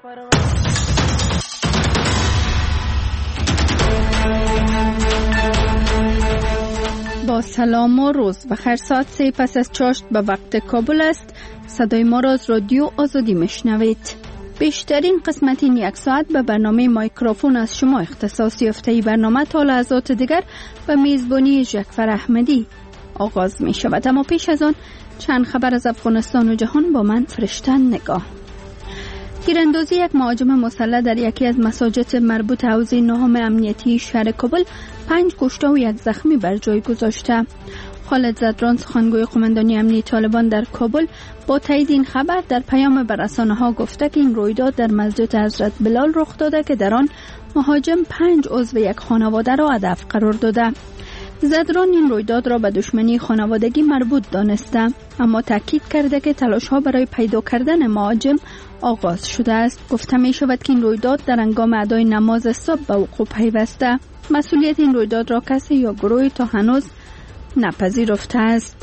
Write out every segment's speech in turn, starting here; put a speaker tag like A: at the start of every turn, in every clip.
A: با سلام و روز بخیر. ساعت 3 پس از چاشت به وقت کابل است. صدای ما را از رادیو آزادی میشنوید. بیشترین قسمت این یک ساعت به برنامه مایکروفون از شما اختصاص یافته. برنامه تا لحظات دیگر به میزبانی جعفر احمدی آغاز می شود. اما پیش از آن چند خبر از افغانستان و جهان با من فرشته نگاه. تیراندازی یک مهاجم مسلح در یکی از مساجد مربوط حوزه نهم امنیتی شهر کابل 5 کشته و 1 زخمی بر جای گذاشته. خالد زدران، سخنگوی قماندانی امنیتی طالبان در کابل، با تایید این خبر در پیام به رسانه‌ها گفته که این رویداد در مسجد حضرت بلال رخ داده که در آن مهاجم 5 عضو یک خانواده را هدف قرار داده. زدران این رویداد را به دشمنی خانوادگی مربوط دانسته، اما تاکید کرده که تلاش‌ها برای پیدا کردن مهاجم آغاز شده است. گفته می شود که این رویداد در هنگام ادای نماز صبح به وقوع پیوسته. مسئولیت این رویداد را کسی یا گروهی تا هنوز نپذیرفته است.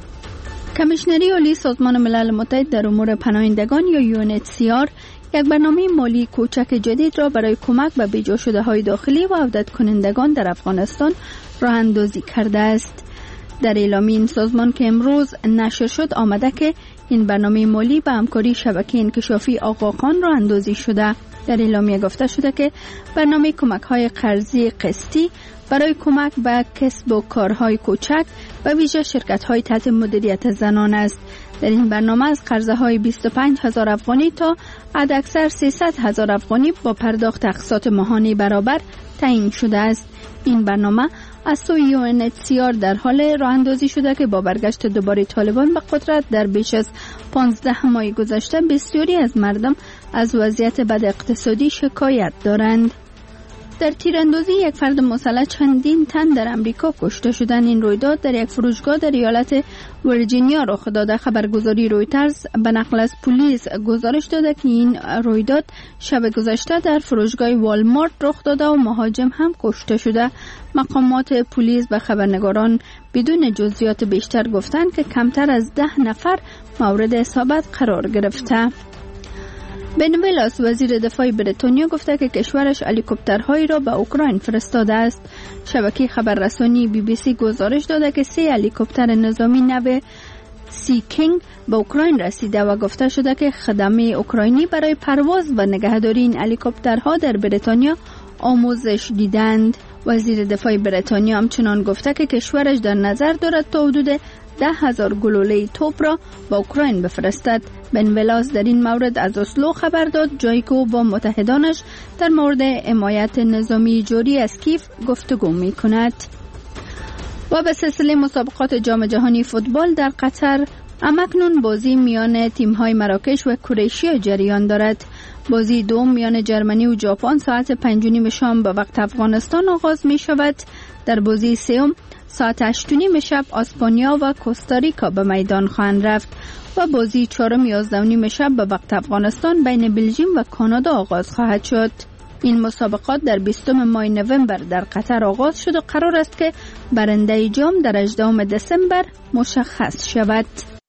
A: کمیشنری عالی سازمان ملل متحد در امور پناهندگان یا UNHCR یک برنامه مالی کوچک جدید را برای کمک به بیجا شده های داخلی و عودت کنندگان در افغانستان راه اندازی کرده است. در اعلامیه این سازمان که امروز نشر شد آمده که این برنامه مالی به همکاری شبکه انکشافی آقاخان راه اندازی شده. در اعلامیه گفته شده که برنامه کمک‌های قرضی قسطی برای کمک به کسب و کارهای کوچک و ویژه شرکت‌های تحت مدیریت زنان است. در این برنامه از قرضه‌های 25,000 افغانی تا حداکثر 300,000 افغانی با پرداخت اقساط ماهانه برابر تعیین شده است. این برنامه از سوی UNHCR در حال راه اندازی شده که با برگشت دوباره طالبان به قدرت در بیش از 15 ماه گذشته بسیاری از مردم از وضعیت بد اقتصادی شکایت دارند. در تیراندازی یک فرد مسلح چندین تن در امریکا کشته شدند. این رویداد در یک فروشگاه در ایالت ویرجینیا رخ داده. خبرگزاری رویترز به نقل از پلیس گزارش داده که این رویداد شب گذشته در فروشگاه والمارت رخ داده و مهاجم هم کشته شده. مقامات پلیس به خبرنگاران بدون جزئیات بیشتر گفتند که کمتر از 10 نفر مورد اصابت قرار گرفته. بن ویلاس وزیر دفاع بریتانیا گفته که کشورش هلیکوپترهایی را به اوکراین فرستاده است. شبکه خبررسانی BBC گزارش داده که 3 هلیکوپتر نظامی نو سی کینگ به اوکراین رسیده و گفته شده که خدمه اوکراینی برای پرواز و نگهداری این هلیکوپترها در بریتانیا آموزش دیدند. وزیر دفاع بریتانیا همچنان گفته که کشورش در نظر دارد تا حدود 10,000 گلوله توپ را با اوکراین بفرستد. بن ویلاس در این مورد از اسلو خبر داد، جایی که او با متحدانش در مورد حمایت نظامی جاری از کیف گفتگو می کند. و به سلسله مسابقات جام جهانی فوتبال در قطر همکنون بازی میان تیم‌های مراکش و کرواتیا جریان دارد. بازی دوم میان جرمنی و ژاپن ساعت 5:30 شام به وقت افغانستان آغاز می شود. در بازی سوم ساعت 8:30 شب اسپانیا و کوستاریکا به میدان خواهند رفت و بازی چهارم 11:30 شب به وقت افغانستان بین بلژیم و کانادا آغاز خواهد شد. این مسابقات در 20 ماه نوامبر در قطر آغاز شد و قرار است که برنده جام در 18 دسامبر مشخص شود.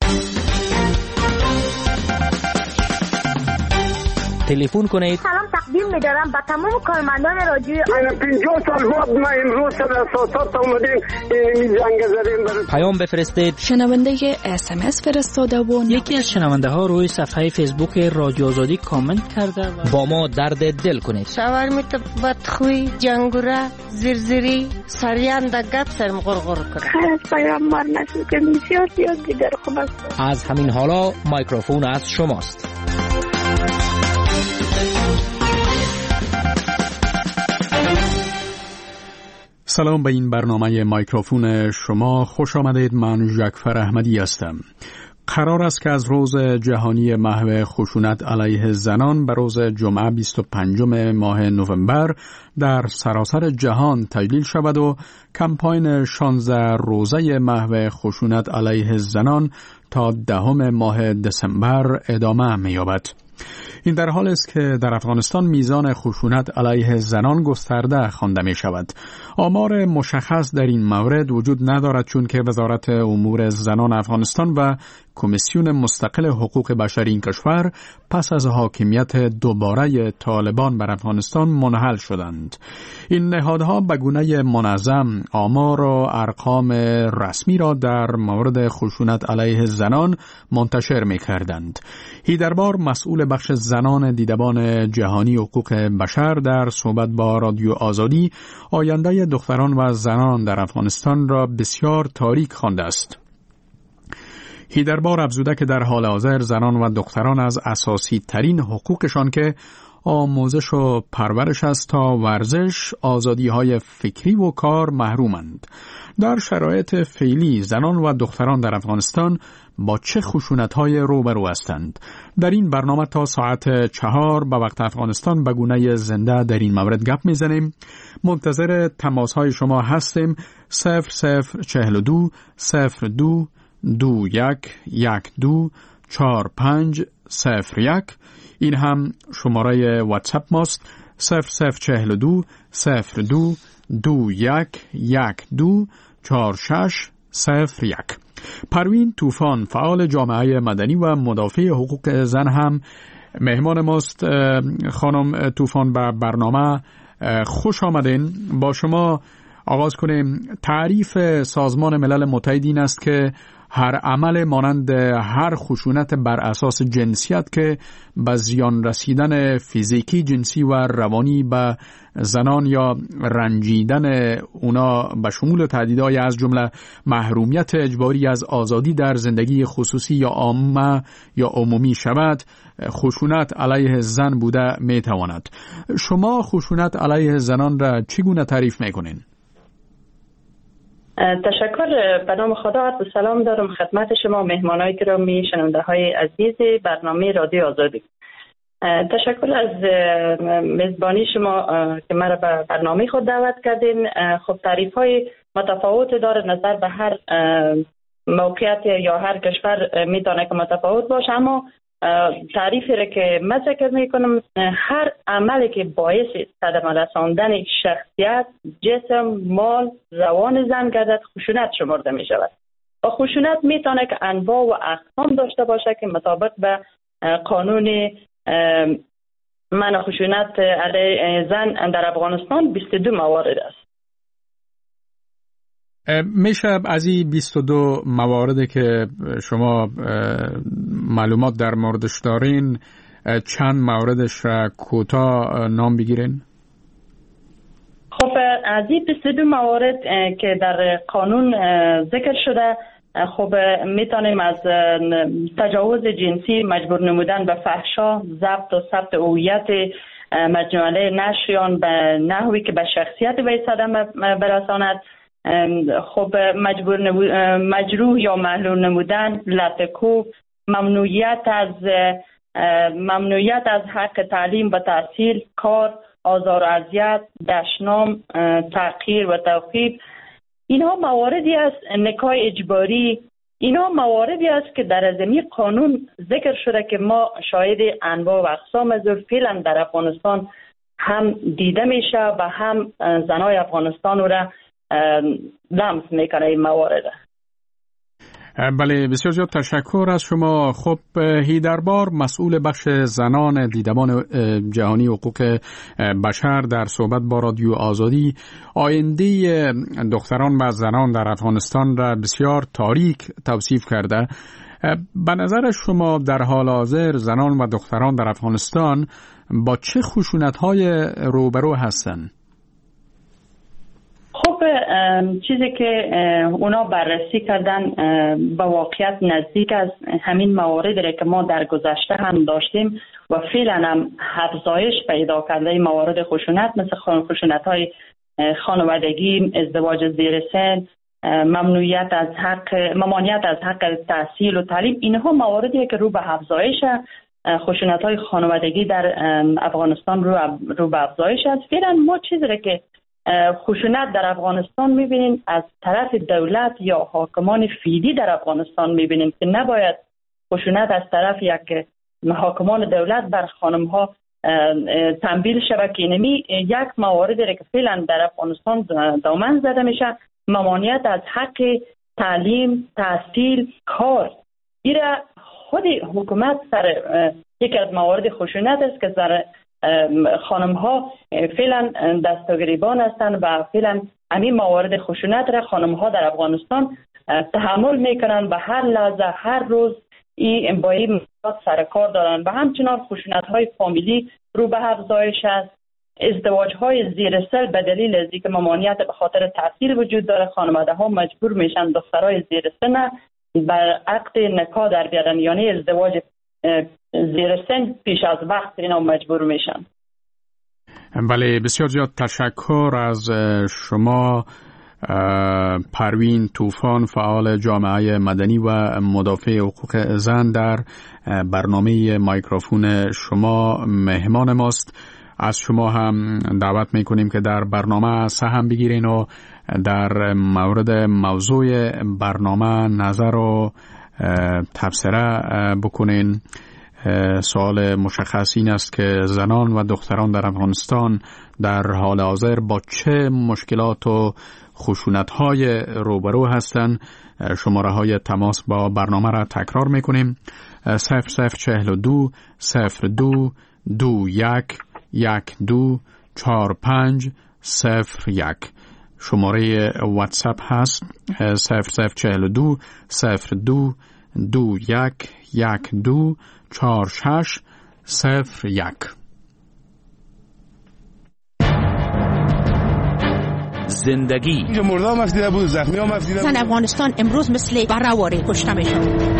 B: تلفن کنید.
C: سلام تقدیم می‌دارم به تمام کارمندان رادیو.
D: 50 سال بعد ما امروز در اساسات اومدیم این جنگ زدیم.
B: پیام بفرستید.
E: شنونده SMS فرستاده و
F: یکی از شنونده ها روی صفحه فیسبوک رادیو آزادی کامنت کرده و
B: با ما درد دل کنید.
G: شاورمیت بدخوی، جنگوره، زرزری، سریان در گپ سرم غرغر کنه.
C: خیر از پیامبر نسل که بسیار زیاد دیگر خوب است.
B: از همین حالا مایکروفون از شماست.
H: سلام به این برنامه مایکروفون شما خوش آمدید. من جعفر احمدی هستم. قرار است که از روز جهانی محو خشونت علیه زنان به روز جمعه 25 ماه نوامبر در سراسر جهان تجلیل شود و کمپاین 16 روزه محو خشونت علیه زنان تا 10 ماه دسامبر ادامه می‌یابد. این در حال است که در افغانستان میزان خشونت علیه زنان گسترده خوانده می شود. آمار مشخص در این مورد وجود ندارد چون که وزارت امور زنان افغانستان و کمیسیون مستقل حقوق بشری این کشور پس از حاکمیت دوباره طالبان بر افغانستان منحل شدند. این نهادها به گونه منظم آمار و ارقام رسمی را در مورد خشونت علیه زنان منتشر می کردند. هیدربار مسئول بخش زنان دیدبان جهانی حقوق بشر در صحبت با رادیو آزادی آینده دختران و زنان در افغانستان را بسیار تاریک خوانده است. هیدربار افزوده که در حال حاضر زنان و دختران از اساسی ترین حقوقشان که آموزش و پرورش است تا ورزش، آزادی های فکری و کار محرومند. در شرایط فعلی زنان و دختران در افغانستان با چه خشونت‌های روبرو هستند؟ در این برنامه تا ساعت 4 به وقت افغانستان به گونه زنده در این مورد گپ میزنیم. منتظر تماس‌های شما هستیم. 0042 02 21 12 4501. این هم شماره واتساپ ماست. 0042 02 21 12 4601. پروین طوفان فعال جامعه مدنی و مدافع حقوق زن هم مهمان ماست. خانم طوفان به برنامه خوش آمدین. با شما آغاز کنیم. تعریف سازمان ملل متحد این است که هر عمل مانند هر خشونت بر اساس جنسیت که به زیان رسیدن فیزیکی، جنسی و روانی به زنان یا رنجیدن اونا به شمول تهدیدهای از جمله محرومیت اجباری از آزادی در زندگی خصوصی یا عامه یا عمومی شود، خشونت علیه زن بوده میتواند. شما خشونت علیه زنان را چگونه تعریف میکنین؟
I: تشکر. به نام خدا عرض سلام دارم خدمت شما مهمانای گرامی، شنونده های عزیز برنامه رادیو آزادی. تشکر از میزبانی شما که مرا به برنامه خود دعوت کردین. خب تعریف های متفاوت داره، نظر به هر موقعیت یا هر کشور میتونه که متفاوت باشه، اما تعریفی را که من ذکر میکنم هر عملی که باعث صدمه رساندن شخصیت، جسم، مال، روان زن گردد خشونت شمرده می شود. و خشونت میتونه که انواع و اقسام داشته باشه که مطابق به قانون منع خشونت علیه زن در افغانستان 22 موارد است.
H: میشه از این 22 مواردی که شما معلومات در موردش دارین چند موردش را کوتاه نام بگیرین؟
I: خب از این 22 موارد که در قانون ذکر شده، خب میتونیم از تجاوز جنسی، مجبور نمودن به فحشا، ضبط و ثبت هویت مجموعه نشریان به نحوی که به شخصیت وی صدمه برساند، خب مجروح یا محروم نمودن، لطکوب، ممنوعیت از حق تعلیم و تحصیل، کار، آزار و اذیت، دشنام، تحقیر و توقیف. اینها مواردی است، نکاح اجباری، اینها مواردی است که در ضمن قانون ذکر شده که ما شاهد انواع و اقسام از فعلا در افغانستان هم دیده میشه و هم زنای افغانستان را لمس میکنه این موارد.
H: بله، بسیار زیاد تشکر از شما. خب هیدربار مسئول بخش زنان دیدبان جهانی حقوق بشر در صحبت با رادیو آزادی آینده دختران و زنان در افغانستان را بسیار تاریک توصیف کرده. به نظر شما در حال حاضر زنان و دختران در افغانستان با چه خشونت‌های روبرو هستند؟
I: خب چیزی که اونا بررسی کردن به واقعیت نزدیک از همین مواردی که ما در گذشته هم داشتیم و فعلا هم افزایش پیدا کرده موارد خشونت، مثل خشونت‌های خانوادگی، ازدواج زیر سن، ممانعت از حق تحصیل و تعلیم. اینها مواردی که رو به افزایش خشونت‌های خانوادگی در افغانستان رو به افزایش است. فعلا ما چیزی که خشونت در افغانستان میبینیم از طرف دولت یا حاکمان فیدی در افغانستان میبینیم که نباید خشونت از طرف یک حاکمان دولت بر خانم ها تنبیل شود که اینمی یک موارد که فعلا در افغانستان دامن زده میشه، ممانعت از حق تعلیم، تحصیل، کار. ایره خود حکومت سر یکی از موارد خشونت است که در خانم ها فعلا دستگریبان هستند و فعلا همین موارد خشونت را خانم ها در افغانستان تحمل میکنن و هر لحظه هر روز این با این مسئولات سر کار دارن و همچنان خشونت های فامیلی رو به افزایش است. ازدواج های زیر سن به دلیل از اینکه ممانعت به خاطر تحصیل وجود داره، خانواده ها مجبور میشن دخترای زیر سن بر عقد نکاح در بیارن، یعنی ازدواج زیر سن پیش از وقت اینا مجبور میشن.
H: بله، بسیار زیاد تشکر از شما پروین طوفان، فعال جامعه مدنی و مدافع حقوق زن. در برنامه مایکروفون شما مهمان ماست. از شما هم دعوت میکنیم که در برنامه سهم بگیرین و در مورد موضوع برنامه نظر و تبصره بکنین. سوال مشخص این است که زنان و دختران در افغانستان در حال حاضر با چه مشکلات و خشونت‌های روبرو هستند. شماره های تماس با برنامه را تکرار میکنیم: 0042 02 21 12 45 01. شماره واتساپ هست 0042 02 21 12 46 01.
B: زندگی
J: مردم مفیده بود، زخمی ها مفیده بود.
K: زن افغانستان امروز مثل بره‌واره کشته میشن.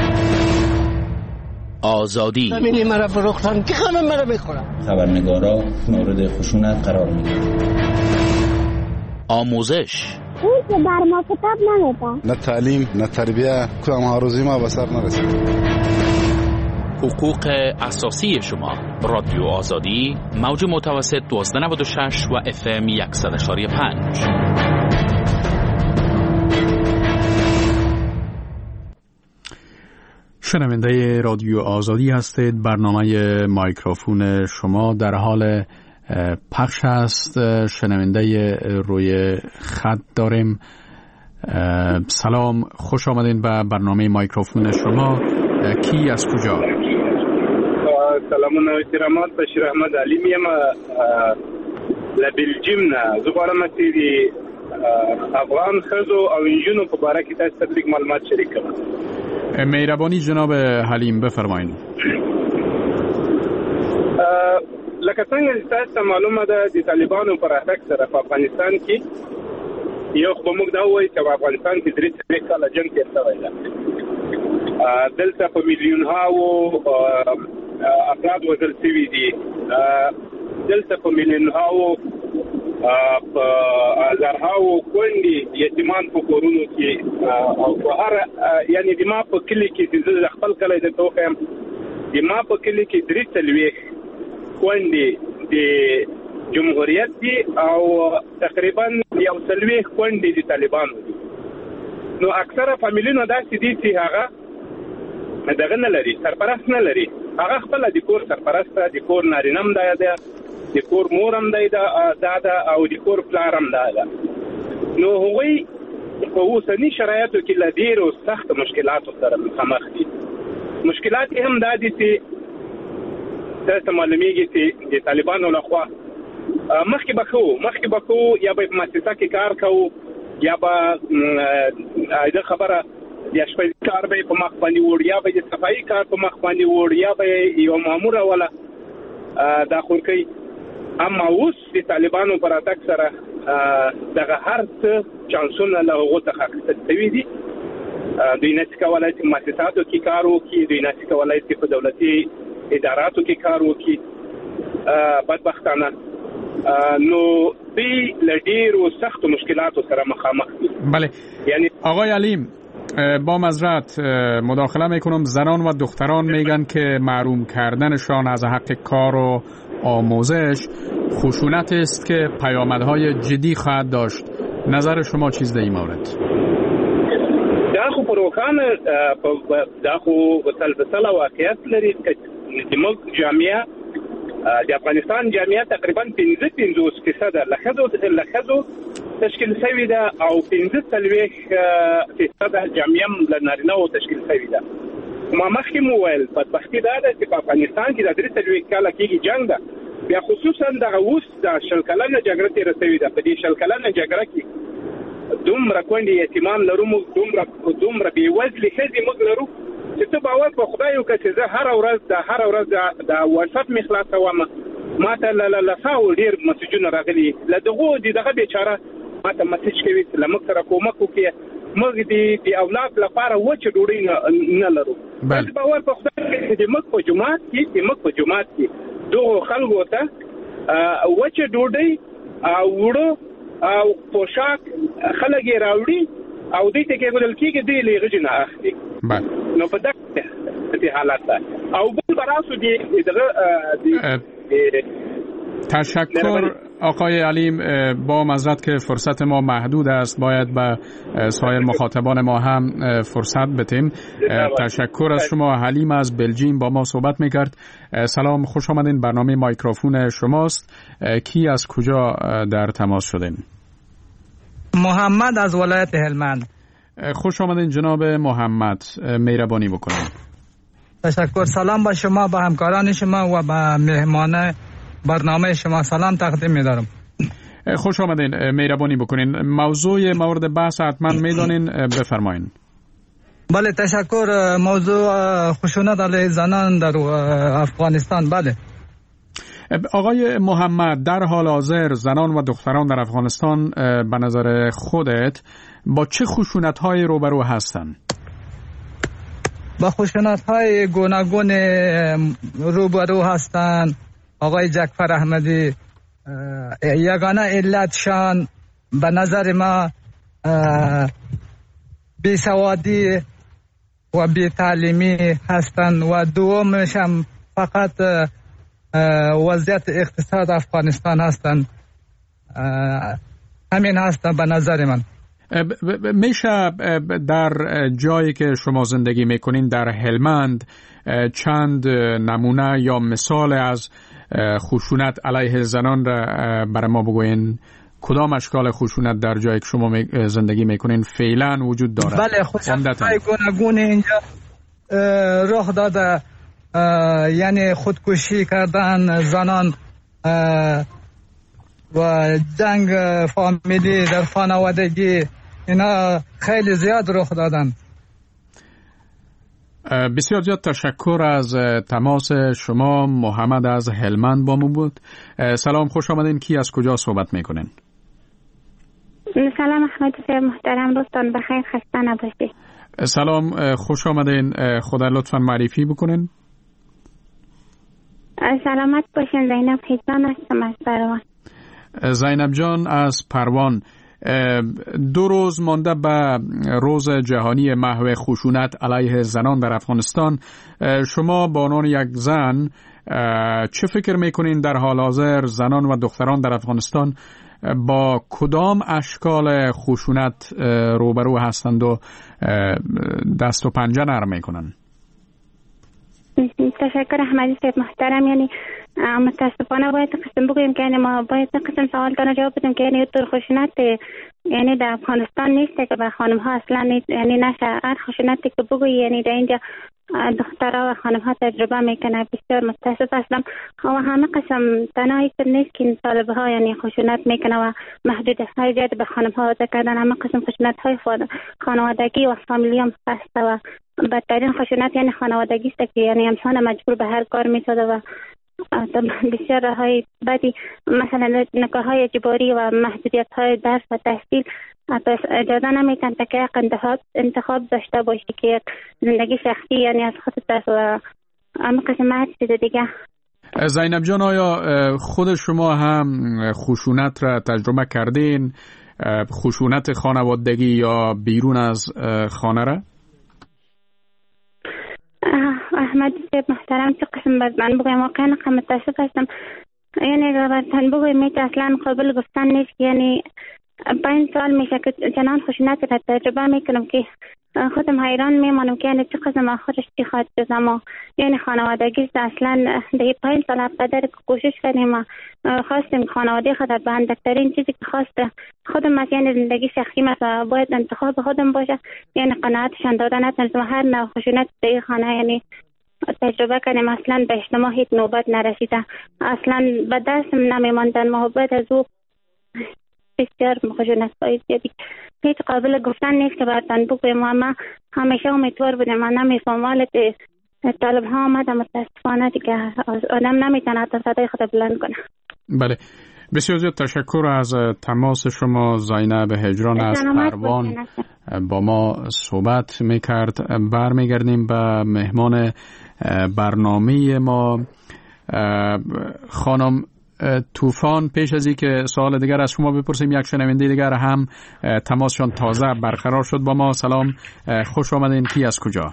B: آزادی
L: زمینی مرا فروختن که همه مرا میخورن.
M: خبرنگارا مورد خشونت قرار میگیرن.
B: آموزش
N: اون که بر ما کتاب نمیده.
J: نه تعلیم نه تربیه، کدام آرزوی ما به سر نرسید.
B: حقوق اساسی شما. رادیو آزادی، موج متوسط 1296 و FM 100.5.
H: شنونده رادیو آزادی هستید. برنامه مایکروفون شما در حال پخش است. شنونده روی خط داریم. سلام، خوش آمدین به برنامه مایکروفون شما. کی از کجا؟
O: سلامونه احترامات، بشیر احمد علی میم لبلجیم نه. زغارم اتی افغان خزو او انجونو په باره کې تاسو ته لیک معلومات شریک کړم.
H: مهربانی جناب حلیم بفرمایید.
O: لکه څنګه تاسو ته معلومه ده د طالبانو پر اتاک سره په افغانستان کې یو خو موږ دا وایو چې په افغانستان کې 3 کاله جنگ تیر شوی ده. دلته په میلیونها افراد وژل شوي دي. دلته په میلیونها زرهاو کونډې یتیمان په کورونو کې او په هر یعنی د ما په کلي کې چې زه خپل کلی درته وښیم، د ما په کلي کې 43 کونډې د جمهوریت دي او تقریبا 140 کونډې د طالبانو دي. نو اکثره فامیلونو داسې دي چې هغه دغه نه لري، سرپرست نه لري. هغه خپل د کور سرپرست، د کور نارینم ده، د کور مورم ده او د کور پلارم ده. نو هغوی په اوسني شرایطو کې له ډېرو سخت مشکلاتو سره مخامخ دي. مشکلات هم دا دي چې تاسو معلومیږي چې د طالبانو لخوا مخکې به کوو یا به په مؤسسه کې کار کوو یا به د خبره یا شپږ کار به په مخ باندې وړ یا به د صفایي کار په مخ باندې وړ یا به یو مامور ولا دا خورکۍ. اما اوس د طالبانو پر اتاک سره دغه هر څه چانسونه له هغو څخه اخیستل شوي دي. دوی نشي کولی چې مؤسساتو کې کار وکړي، دوی نشي کولی چې په دولتي اداراتو کې کار وکړي. بدبختانه نو دوی له ډېرو سختو مشکلاتو سره مخامخ دي.
H: بله، یعنی آقای علیم با معذرت مداخله میکنم. زنان و دختران میگن که محروم کردنشان از حق کار و آموزش خشونت است که پیامدهای جدی خواهد داشت. نظر شما چیز در این مورد؟
O: دا خو پروخانه دا خو تلبسله واقعیت لري چې موږ جامعه د افغانستان جامعه تقریبا 55% له ښځو تشکیل شوې ده او 45% جامعه له نارینه‌و تشکیل شوې ده. ما مخکې مو ویل بدبختي دا ده چې په افغانستان کې د 3 کاله کېږي جنگ ده، بیا خصوصا دغه اوس د 10 کلنه جګړه تېره شوې ده. په دې 10 کلنه جګړه کې دومره کونډې یتیمان لرو، موږ دومره بېوزلې ښځې موږ لرو چې ته باور په خدای وکړه چې زه هره ورځ د واتساپ مې خلاصوم، ما ته له ساو ډېر مسیجونه راغلي، له دغه بیچاره ما ته مسیج کوي چې له موږ سره کومک وکړي، موږ د اولاد لپاره وچه ډوډۍ نه لرو. بس باور په خدای وکړه چې موږ په جومات کې دغو خلکو ته وچه ډوډۍ او وړو او پوشاک خلک یې راوړي او دوی ته کېږدل کېږي، دوی له هغې نه اخلي. نو په دغه حالت ده. او بل براسو
H: تشکر آقای علیم. با معذرت که فرصت ما محدود است، باید به سایر مخاطبان ما هم فرصت بدیم. تشکر از شما. حلیم از بلژیم با ما صحبت میکرد. سلام، خوش آمدین. برنامه مایکروفون شماست. کی از کجا در تماس شدین؟
P: محمد از ولایت هلمند.
H: خوش آمدین جناب محمد، مهربانی بکنید.
P: تشکر. سلام با شما، با همکاران شما و با مهمان برنامه شما سلام تقدیم می‌دارم.
H: خوش آمدین، مهربانی بکنین. موضوع مورد بحث حتما میدانین، بفرمایین.
P: بله تشکر. موضوع خشونت علیه زنان در افغانستان. بله
H: آقای محمد، در حال حاضر زنان و دختران در افغانستان به نظر خودت با چه خشونت‌های روبرو هستند؟
P: با خشونت‌های گوناگون روبرو هستند آقای جعفر احمدی. یگانه علتشان به نظر ما بیسوادی و بی‌تعلیمی هستند و دومش هم فقط وضعیت اقتصاد افغانستان هستند. همین هستند به نظر من.
H: میشه در جایی که شما زندگی میکنین در هلمند چند نمونه یا مثال از خشونت علیه زنان را برای ما بگوین؟ کدام اشکال خشونت در جایی که شما زندگی میکنین فعلا وجود دارد؟
P: بله، خشونت‌های گوناگون اینجا رخ داده، یعنی خودکشی کردن زنان و جنگ فامیلی در خانوادگی، اینا خیلی زیاد رخ دادن.
H: بسیار زیاد تشکر از تماس شما. محمد از هلمند با ما بود. سلام، خوش آمدین. کی از کجا صحبت میکنین؟
N: سلام احمد صاحب محترم، روزتان بخیر، خسته نباشید.
H: سلام، خوش آمدین. خدا لطفاً معرفی بکنین.
N: سلامت باشین. زینب حیدان هستم از پروان.
H: زینب جان از پروان. 2 روز مانده به روز جهانی محو خشونت علیه زنان در افغانستان، شما به عنوان یک زن چه فکر میکنین در حال حاضر زنان و دختران در افغانستان با کدام اشکال خشونت روبرو هستند و دست و پنجه نرم میکنن؟
N: تشکر احمدی صاحب محترم. یعنی متاسفانه باید قسم بگویم که یعنی ما باید قسم سوال تانو جواب بدیم که یعنی طور خشونت یعنی در افغانستان نیسته که به خانم ها اصلا نیست، یعنی نشه هر خشونتی که بگوی یعنی در اینجا دخترها و خانم ها تجربه میکنه. بسیار متاسف هستم و همه قسم تنهایی که نیست که طالبه ها یعنی خشونت میکنه و محدودیت های زیاد به خانم ها وضع کردن. همه قسم خشونت های خانوادگی و فامیلی هم هسته و بدترین خشونت یعنی خانوادگی است که یعنی انسان مجبور به هر کار میسازه و بسیار راههای بدی، مثلا نکاح های اجباری و محدودیت های درس و تحصیل اجازه نمیتن تا که انتخاب داشته باشی که یک زندگی شخصی یعنی از خودت است و همه قسمت چیز دیگه.
H: زینب جان، آیا خود شما هم خشونت را تجربه کردین؟ خشونت خانوادگی یا بیرون از خانه را؟
N: احمد صاحب محترم، چه قسم باید من بگویم؟ واقعا متاسف هستم. یعنی رابطان بگویم میشه اصلا قابل گفتن نیست. یعنی 5 سال میشه که چنان خشونت را تجربه میکنم که خودم حیران میمانم که یعنی چه قسم خودش چی خواهد جز اما یعنی خانوادگی اصلا در 5 سال قدر کوشش کردیم خواستیم خانواده خود به اندکترین چیزی که خواست خودم از یعنی زندگی شخصی مثلا باید انتخاب خودم باشه یعنی قناعتشان دادن نتونستم هر نوع خشونت در خانه یعنی تجربه کنیم اصلا به اجتماع هیچ نوبت نرسیده اصلا به دستم نمیماندن محبت از او بسیار خشونت باید زیادی هیچ قابل گفتن نیست که براتون بگویم اما همیشه امیدوار بودیم من نمیفهم حالت طالب ها آمده متاسفانه دیگه آدم نمیتونه حتی صدای خود بلند کنه.
H: بله بسیار زیاد تشکر از تماس شما. زینب هجران از پروان با ما صحبت میکرد. برمیگردیم به مهمان برنامه ما خانم طوفان. پیش از اینکه سوال دیگر از شما بپرسیم یک شنونده دیگر هم تماسشان تازه برقرار شد با ما. سلام، خوش آمدین. کی از کجا؟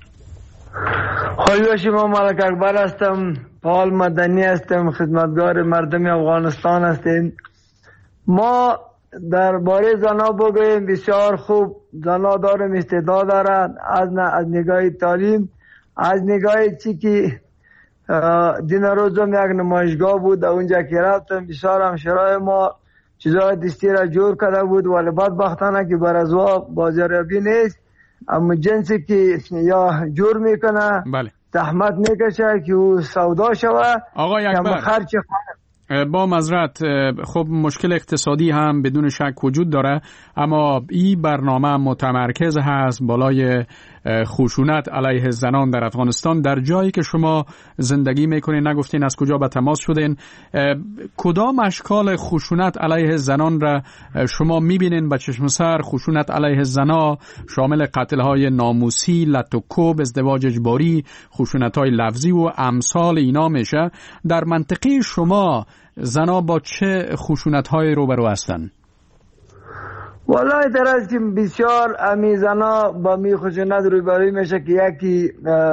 Q: خوش شما. ملک اکبر هستم، فعال مدنی هستم، خدمتگار مردم افغانستان هستیم. ما درباره زنا بگوییم بسیار خوب. زنا دارم استعداد دارد از نگاه تعلیم، از نگاه چی که دین روزم یک نمایشگاه بود اونجا که رفتم بسیار همشرای ما چیزای دستی را جور کرده بود ولی بدبختانه که بر ازوا بازاریابی نیست. اما جنسی که یا جور میکنه
H: بله.
Q: زحمت میکشه که او سودا شوه.
H: آقای اکبر با معذرت خب مشکل اقتصادی هم بدون شک وجود داره اما این برنامه متمرکز هست بالای خشونت علیه زنان در افغانستان. در جایی که شما زندگی میکنین نگفتین از کجا به تماس شدین، کدام اشکال خشونت علیه زنان را شما میبینین به چشم سر؟ خشونت علیه زنا شامل قتل های ناموسی، لط و کوب، ازدواج اجباری، خشونت های لفظی و امثال اینا میشه. در منطقه شما زنا با چه خشونت های روبرو هستن؟
Q: والله در از که بسیار امی زنا با می خشونت روبروی میشه که یکی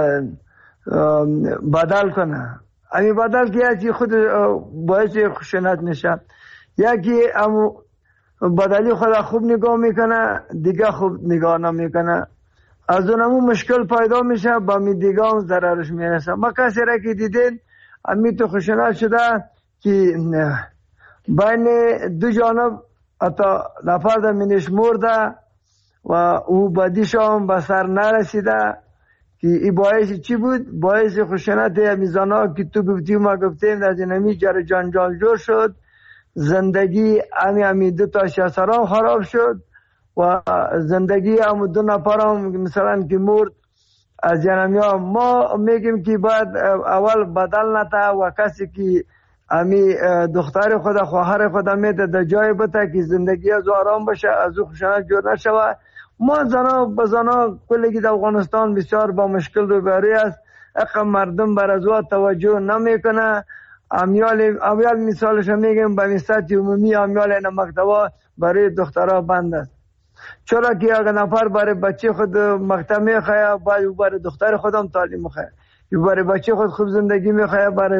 Q: بدل کنه. امی بدل که یکی خود باعث خشونت میشه. یکی امو بدلی خود خوب نگاه میکنه دیگه خوب نگاه نمیکنه. از اونمو مشکل پیدا میشه با می دیگه هم ضررش میرسه. ما کسی را که دیدین امی تو خشونت شده که بین دو جانب حتی نفر در منش مرده و او بدیش هم به سر نرسیده که این باعث چی بود؟ باعث خشونت میزانا که تو گفتی ما گفتیم در جنمی جنجال جور شد. زندگی امی دو تا شسران خراب شد و زندگی هم دو نفر هم مثلا که مرد از جنمی ها. ما میگیم که باید اول بدل نته و کسی که امی دختر خود خواهر خود میده در جای بته که زندگی از آرام باشه از او خشونت جور نشوه. ما زنا به زنا کلگی در افغانستان بسیار با مشکل روبروی است. اقا مردم بر از او توجه نمیکنه. امیال مثالش میگیم به مستت عمومی امیال این مکتبا برای دخترها بند است. چرا که اگر نفر برای بچه خود مکتب میخواه باید برای دختر خودم تعلیم میخواه، برای بچه خود خوب زندگی میخواه، برای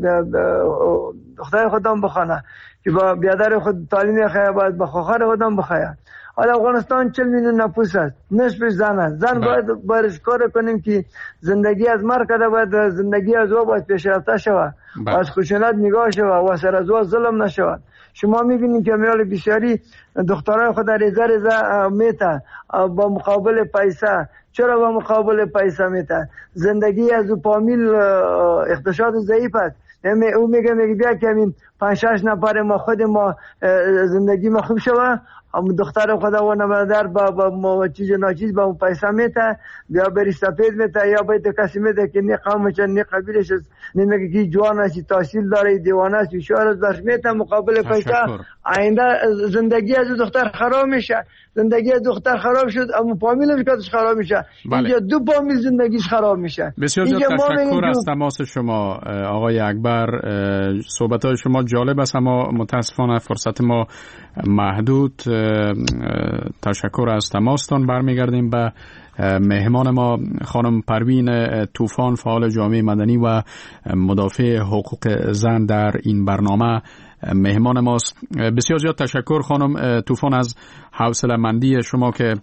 Q: دختر خودم بخونه که با بیادر خود تعلیم میخواه باید با خواهر خودم بخواه. حالا افغانستان 40 میلیون نفوس است، نصفش زن است. زن باید برش کار کنیم که زندگی از مرد کده باید زندگی از او باید پیشرفته شود و از خشونت نگاه شود و سر از او ظلم نشود. شما میبینید که میال بسیاری دخترای خود ریزه میتن با مقابل پیسه. چرا با مقابل پیسه میتن؟ زندگی از او پامیل اقتصاد ضعیف است. او میگه بیا که همین 5-6 نفر ما خود ما زندگی ما خوب شود. هم دختر خدا و نمادر با چیز ناچیز با پیسه میته بیا بری سفید میته یا باید کسی میته که نی قومش نی قبیلش نمیگه که جوان است تحصیل داره دیوانه است شعر از درش میته مقابل پیسه. آینده زندگی از دختر خراب میشه. زندگی از دختر خراب شد اما فامیلش کاتش خراب میشه. اینجا دو فامیل زندگیش خراب میشه.
H: بسیار تشکر از تماس شما آقای اکبر. صحبت‌های شما جالب است اما متاسفانه فرصت ما محدود. تشکر از تماستان. برمیگردیم به مهمان ما خانم پروین طوفان، فعال جامعه مدنی و مدافع حقوق زن در این برنامه مهمان ماست. بسیار زیاد تشکر خانم طوفان از حوصله‌مندی شما که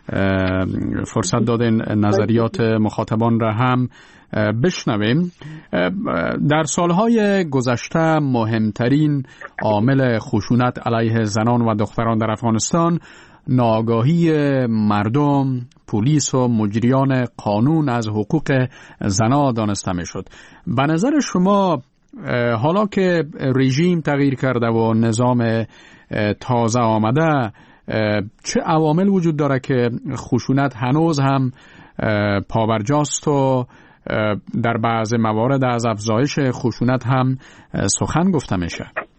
H: فرصت دادین نظریات مخاطبان را هم بشنویم. در سالهای گذشته مهمترین عامل خشونت علیه زنان و دختران در افغانستان ناآگاهی مردم، پلیس و مجریان قانون از حقوق زنان دانسته میشد. به نظر شما حالا که رژیم تغییر کرده و نظام تازه آمده، چه عوامل وجود داره که خشونت هنوز هم پابرجاست و در بعض موارد از افزایش خشونت هم سخن گفته میشه؟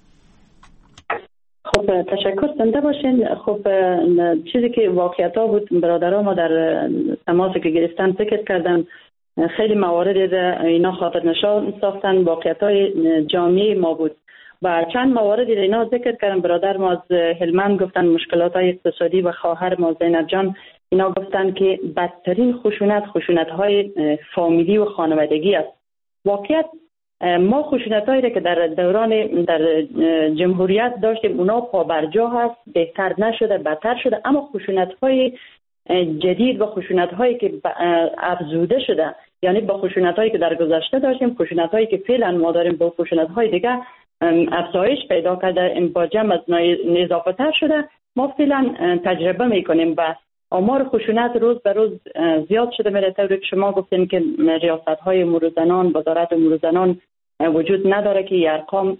I: خب تشکر، زنده باشین. خب چیزی که واقعیت ها بود، برادرها ما در تماسی که گرفتن ذکر کردن، خیلی موارد اینا خاطر نشان ساختن، واقعیت های جامعه ما بود و چند موارد اینا ذکر کردن. برادر ما از هلمند گفتن مشکلات های اقتصادی و خواهر ما زینب جان اینا گفتن که بدترین خشونت های فامیلی و خانوادگی است. واقعیت ما خشونت هایی که در دوران در جمهوریت داشتیم اونا پابرجا هست، بهتر نشده، بدتر شده. اما خشونت های جدید و خشونت هایی که افزوده شده، یعنی با خشونت هایی که در گذشته داشتیم، خشونت هایی که فعلا ما داریم با خشونت های دیگه افزایش پیدا کرده، با جمع از اضافه‌تر شده. ما فعلا تجربه میکنیم و آمار خشونت روز به روز زیاد شده میره. طوری که شما گفتین که ریاست های امور زنان، وزارت امور زنان وجود نداره که ارقام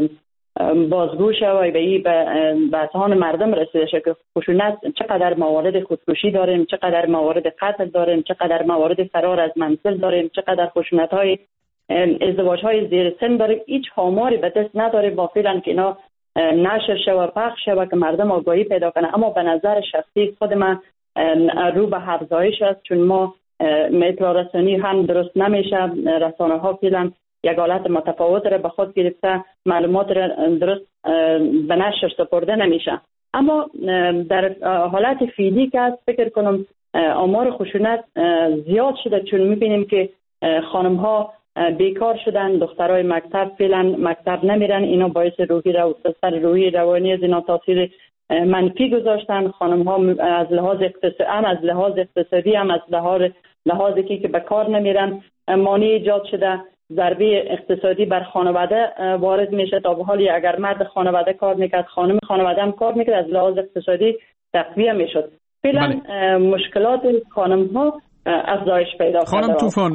I: بازگو شده و به اذهان مردم رسیده شه که خشونت چقدر موارد خودکشی داریم، چقدر موارد قتل داریم، چقدر موارد فرار از منزل داریم، چقدر خشونت های ازدواج های زیر سن داریم. هیچ آماری به دست نداریم با فعلا که اینا نشر شه و پخش شه و که مردم آگاهی پیدا کنه. اما به نظر شخصی خود من رو به افزایش است، چون ما اطلاع رسانی هم درست نمیشه. رسانه ها فعلا یک حالت متفاوت را به خود گرفته، معلومات را درست به نشر سپرده نمیشه. اما در حالت فعلی که است فکر کنم آمار خشونت زیاد شده، چون میبینیم که خانم ها بیکار شدن، دخترای مکتب فعلا مکتب نمیرن. اینا باعث روحی روانی از اینا تاثیر منفی گذاشتن. خانم ها از لحاظ اقتصادی هم از لحاظ که به کار نمیرن مانع ایجاد شده. ضربه اقتصادی بر خانواده وارد میشه. تا به حالی اگر مرد خانواده کار میکرد، خانم خانواده هم کار میکرد، از لحاظ اقتصادی تقویه میشد. فعلا مشکلات خانم ها افزایش پیدا کرده.
H: خانم طوفان،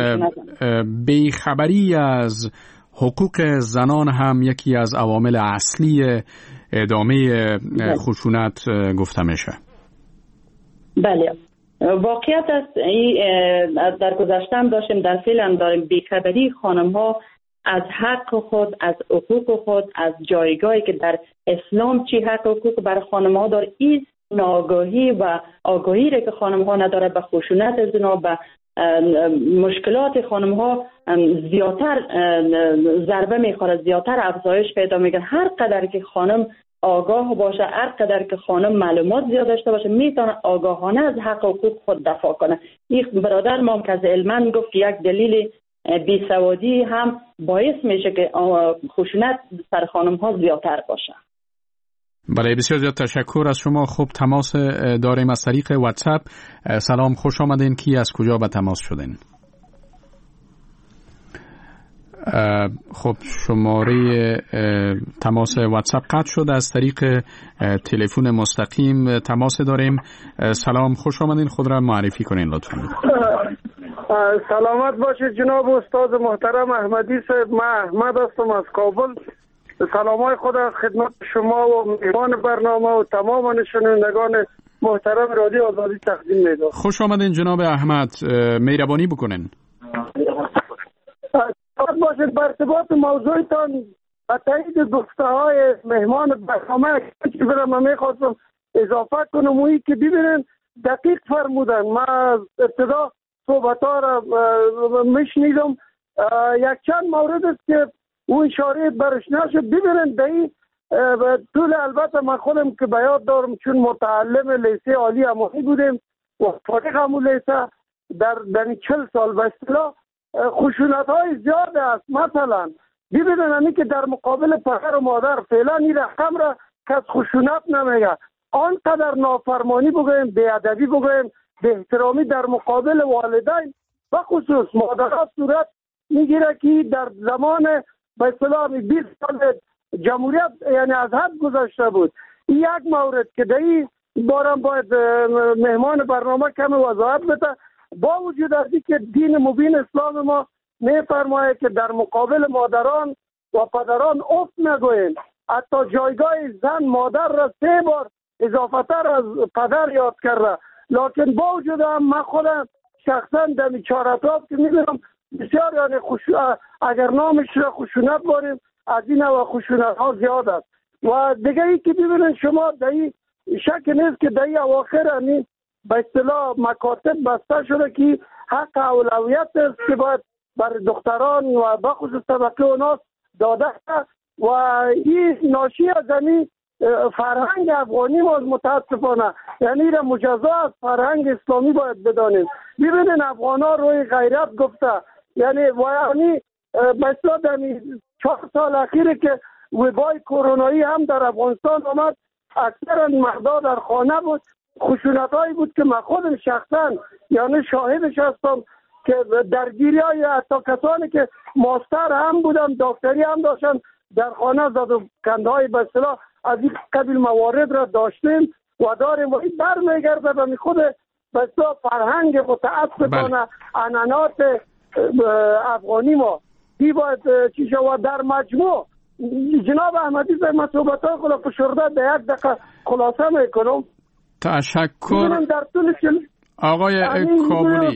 H: بیخبری از حقوق زنان هم یکی از عوامل اصلی ادامه خشونت گفته میشه.
I: بله، واقعیت است. در گذشته هم داشتیم، در فعلا داریم. بیخبری خانم ها از حق خود، از حقوق خود، از جایگاهی که در اسلام چی حق حقوق برای خانم ها داره، این ناآگاهی و آگاهی را که خانم ها نداره به خشونت از اینا، به مشکلات خانم ها زیادتر ضربه میخوره، زیادتر افزایش پیدا میکنه. هر قدر که خانم آگاه باشه، هر قدر که خانم معلومات زیاد داشته باشه، میتونه آگاهانه از حق و حقوق خود دفاع کنه. این برادر ما که از علمان گفت که یک دلیل بیسوادی هم باعث میشه که خشونت سر خانم ها زیادتر باشه.
H: بله، بسیار زیاد تشکر از شما. خب تماس داریم از طریق واتساپ. سلام، خوش آمدین. کی از کجا به تماس شدین؟ خب شماره تماس واتساپ قطع شد. از طریق تلفن مستقیم تماس داریم. سلام، خوش آمدین. خود را معرفی کنین لطفاً.
D: سلامت باشید جناب استاد محترم احمدی صاحب. من احمد هستم از کابل. سلامای خود از خدمت شما و مهمان برنامه و تمام شنوندگان محترم رادیو آزادی تقدیم می‌کنم.
H: خوش آمدین جناب احمد. مهربانی بکنین.
D: باشید بر ارتباط موضوعتان و تایید گفته‌های مهمان برنامه که من می‌خواستم اضافه کنم و که ببینن دقیق فرمودن. من از ابتدا صحبت‌ها را میشنیدم. یک چند مورد است که اون اشاره برش نشه. ببینن دایی طول البته من خودم که به یاد دارم چون متعلم لیسه عالی امانی بودیم و فارغ همون لیسه در 40 سال به اصطلاح خشونت های زیاد است. مثلا ببینن که در مقابل پدر و مادر فعلا این رقم را کس خشونت نمیگه، آنقدر نافرمانی بگویم، بی‌ادبی بگویم، به احترامی در مقابل والدین و خصوص مادرها صورت میگیره که در زمان به اصطلاح 20 سال جمهوریت یعنی از حد گذشته بود. این یک مورد که در این بارم باید مهمان برنامه کم وضاحت بده. با وجود از که دین مبین اسلام ما میفرماید که در مقابل مادران و پدران اف نگوییم. حتی جایگاه زن مادر را 3 بار اضافتر از پدر یاد کرده. لکن با وجود هم من خودم شخصا در چهار اطراف که میبینم بسیار یعنی اگر نامش را خشونت باریم، از این نوع خشونت ها زیاد است. و دیگه ای که ببینید شما در این شک نیست که در این اواخر همین به اصطلاح مکاتب بسته شده که حق اولویت است که باید برای دختران و بخصوص طبقه اوناس داده و این ناشی از همین فرهنگ افغانی ما متاسفانه، یعنی را مجزا از فرهنگ اسلامی باید بدانیم. ببینید افغان ها روی غیرت گفته، یعنی مثلا در 4 سال اخیری که وبای کرونایی هم در افغانستان آمد، اکثر مردا در خانه بود. خشونت هایی بود که من خودم شخصا یعنی شاهدش هستم که درگیری های حتی کسانی که ماستر هم بودن، دکتری هم داشتن، در خانه زد و کنده های به اصطلاح از این قبیل موارد را داشتیم و داریم و این برمیگرده به خود به اصطلاح فرهنگ متعصبانه عنعنات افغانی ما. این باید چی شود در مجموع. جناب احمدی صاحب من صحبت‌های خود فشرده در 1 دقیقه خلاصه میکنم.
H: تشکر آقای کابلی.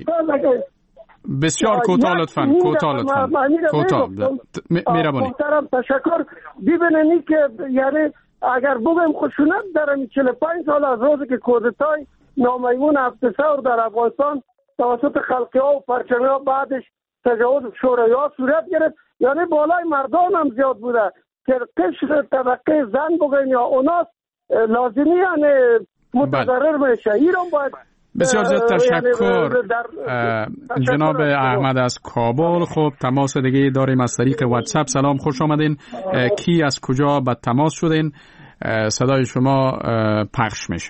H: بسیار کوتاه لطفاً. کوتاه میربانی.
D: تشکر. ببینید که یعنی اگر بگم خشونت در 45 سال از روزی که کودتای نامیمون افسر در افغانستان توسط خلقی ها و پرچمی ها بعدش تجاوز شوروی ها صورت گرفت، یعنی بالای مردان هم زیاد بوده که قشر طبقه زن بگیم یا اوناس لازمی یعنی متضرر میشه. ایران باید
H: بسیار زیاد تشکر جناب احمد از کابل. خب تماس دیگه داریم از طریق واتساپ. سلام، خوش آمدین. کی از کجا به تماس شدین؟ صدای شما پخش میشه.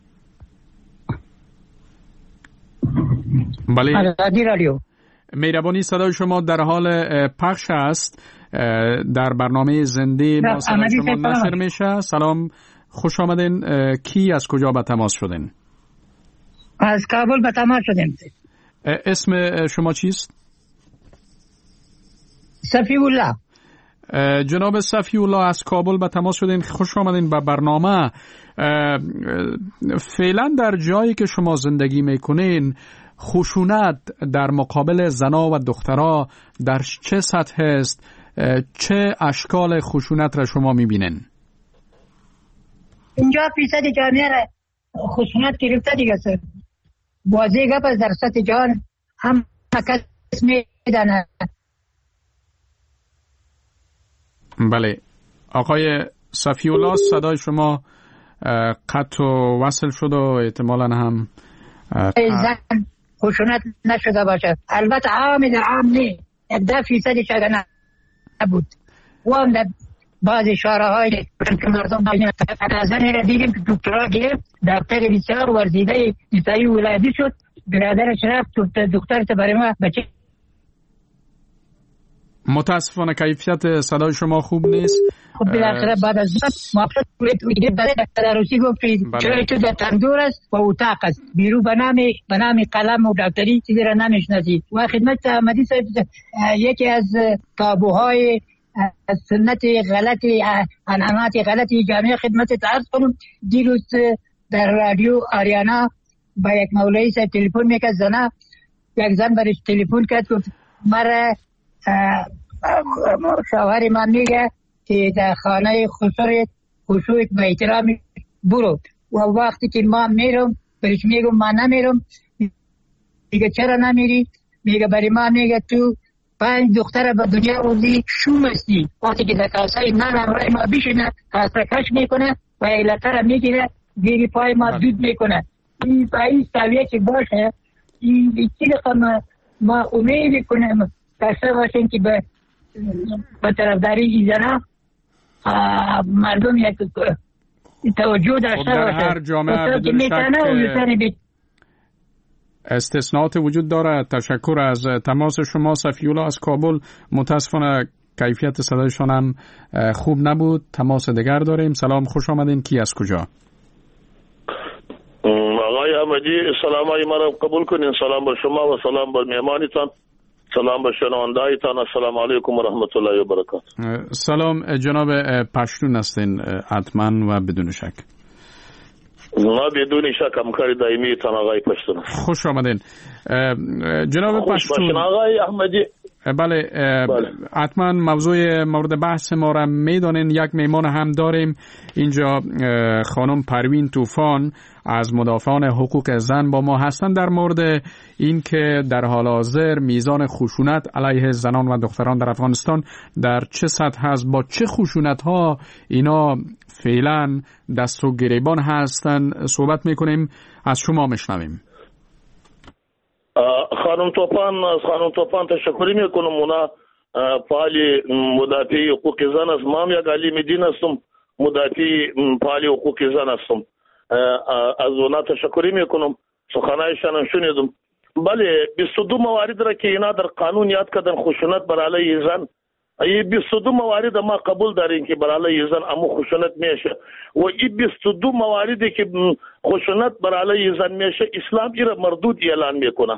H: بله
L: رادیو
H: مهربانی، صدای شما در حال پخش است، در برنامه زنده ما صدای شما نشر میشه. سلام، خوش آمدین. کی از کجا به تماس شدین؟
L: از کابل به تماس شدیم.
H: اسم شما چیست؟
L: صفی الله.
H: جناب صفی الله از کابل به تماس شدین، خوش آمدین به برنامه. فعلا در جایی که شما زندگی میکنین خشونت در مقابل زنا و دخترها در چه سطح است؟ چه اشکال خشونت را شما میبینین؟
L: اینجا فیصد جامعه را خشونت گرفته دیگه سر. بازی گپ از در سطح جان هم کس میدانه.
H: بله آقای صفی الله، صدای شما قطع و وصل شد و احتمالاً هم
L: زن خشونت نشده باشه. البته عام در عام نه، 10% شده نبود. و هم در بعض شارع‌های که مردم زن را دیدیم که دکترا گرفت، دکتر بسیار ورزیده نسایی ولادی شد، برادرش رفت دکتر برای ما بچه.
H: متاسفانه کیفیت صدای شما خوب نیست.
L: خب بالاخره بعد از موافقت تدارسی گفتید چرا تو در تندور است و اتاق است، بیرو به نام قلم و دکتری چیزی را نمیشناسید. و خدمت احمدی صاحب یکی از تابوهای سنت غلطی عنعنات غلطی جامعه خدمت عرض کنم. دیروز در رادیو آریانا با یک مولوی صاحب تلفن میکرد، زنه یک زن برش تلفن کرد گفت مرا شوهر من میگه که در خانه خشوعت به احترام برو، و وقتی که ما میرم برش میگم من نمیرم، میگه چرا نمیری؟ میگه برای ما میگه تو 5 دختر به دنیا روزی شوم هستی. وقتی که در کاسه نان همراه ما بشینه کاسه کش میکنه و یک لطه میگیره زیر پای ما دود میکنه. این پایی سویه که باشه این چیز ما امید کنیم داشته باشیم که به طرفداری این زنه مردم یک توجه داشته
H: در
L: باشه.
H: هر جامعه بدون شک استثناءات وجود داره. تشکر از تماس شما. صفی‌الله از کابل. متاسفانه کیفیت صدایشان هم خوب نبود. تماس دیگر داریم. سلام، خوش آمدین. کی از کجا؟
R: آقای احمدی، سلامای مرا قبول کنین. سلام بر شما و سلام بر مهمانتان. سلام بر شنوندایتان. السلام علیکم و رحمت الله و برکاته.
H: سلام، جناب پشتون هستین حتما و بدون شک.
R: ما بدون شک همکار دائمی تان آقای پشتون.
H: خوش آمدین جناب پشتون.
R: آقای احمدی.
H: بله حتما موضوع مورد بحث ما را میدانین. یک میمان هم داریم اینجا، خانم پروین طوفان از مدافعان حقوق زن با ما هستن در مورد این که در حال حاضر میزان خشونت علیه زنان و دختران در افغانستان در چه سطح هست، با چه خشونت ها اینا فعلا دست و گریبان هستن صحبت میکنیم. از شما میشنویم.
R: خانم توفان تشکر میکنم. اونا فعال مدافع حقوق زن است. ما هم یک علی دین هستم، مدافع فعال حقوق زن هستم. از اونا تشکر میکنم. سخنانشان شنیدم. بله 22 موارد را که اینا در قانون یاد کردن خشونت بر علیه زن، این 22 موارد ما قبول داریم که بر علیه زن امو خشونت میشه و این 22 مواردی که خشونت بر علیه زن میشه اسلام ایرا مردود اعلان میکنه.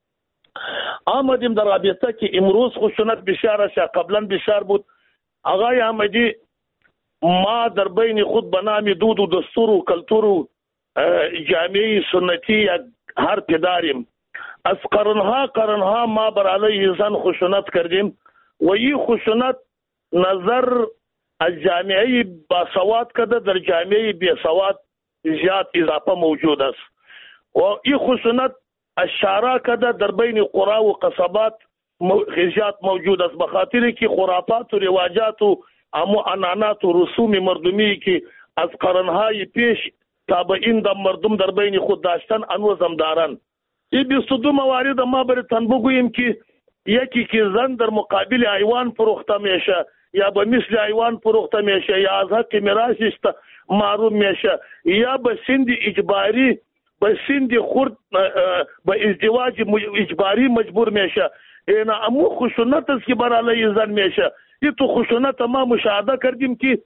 R: آمدیم در رابطه که امروز خشونت بشار شه، قبلا بشار بود. آقای احمدی، ما در بین خود به نام دود و دستور و کلتور و جامعه سنتی هر پداریم. از قرنها ما بر علیه زن خشونت کردیم و این خشونت نظر از جامعه باسواد کده در جامعه بیسواد زیاد اضافه موجود است و این خشونت اشاره کده در بین قرى و قصبات زیاد موجود است، بخاطر که خرافات و رواجات و عنعنات و رسوم مردمی که از قرنهای پیش تابعین در مردم در بین خود داشتن انوزم دارن. این 22 موارد ما برتان بگوییم که یکی که زن در مقابل حیوان فروخته میشه یا به مثل حیوان فروخته میشه یا از حق میراثش محروم میشه یا به سند اجباری به سند خرد به ازدواج اجباری مجبور میشه. این امو خشونت است که بر علیه زن میشه. این تو خشونت ما مشاهده کردیم که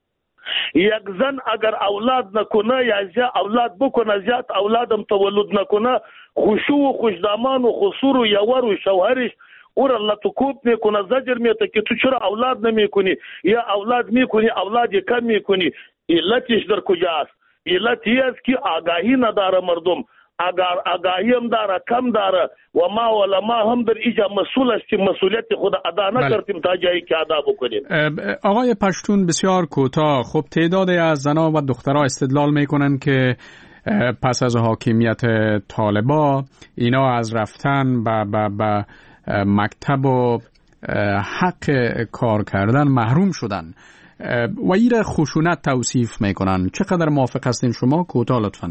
R: یک زن اگر اولاد نکنه یا زیاد اولاد بکنه زیاد اولادم تولد نکنه خشوع و خوشدامان و خسور و یور و شوهرش اور الله تو کوب میکنه، زجر میته که تو چرا اولاد نمیکنی یا اولاد میکنی اولاد کم میکنی. علتش در کجاست؟ علت است که آگاهی نداره مردم. اگر آگاهی هم داره کم داره و ما علما هم در ایجا مسئول است که مسئولیت خود ادا نکردیم تا جایی که ادا بکنیم.
H: آقای پشتون بسیار کوتاه، خب تعدادی از زنان و دخترها استدلال میکنن که پس از حاکمیت طالبا اینا از رفتن به مکتب و حق کار کردن محروم شدن و ایره خشونت توصیف میکنن. چقدر موافق هستین شما؟ کوتاه لطفاً.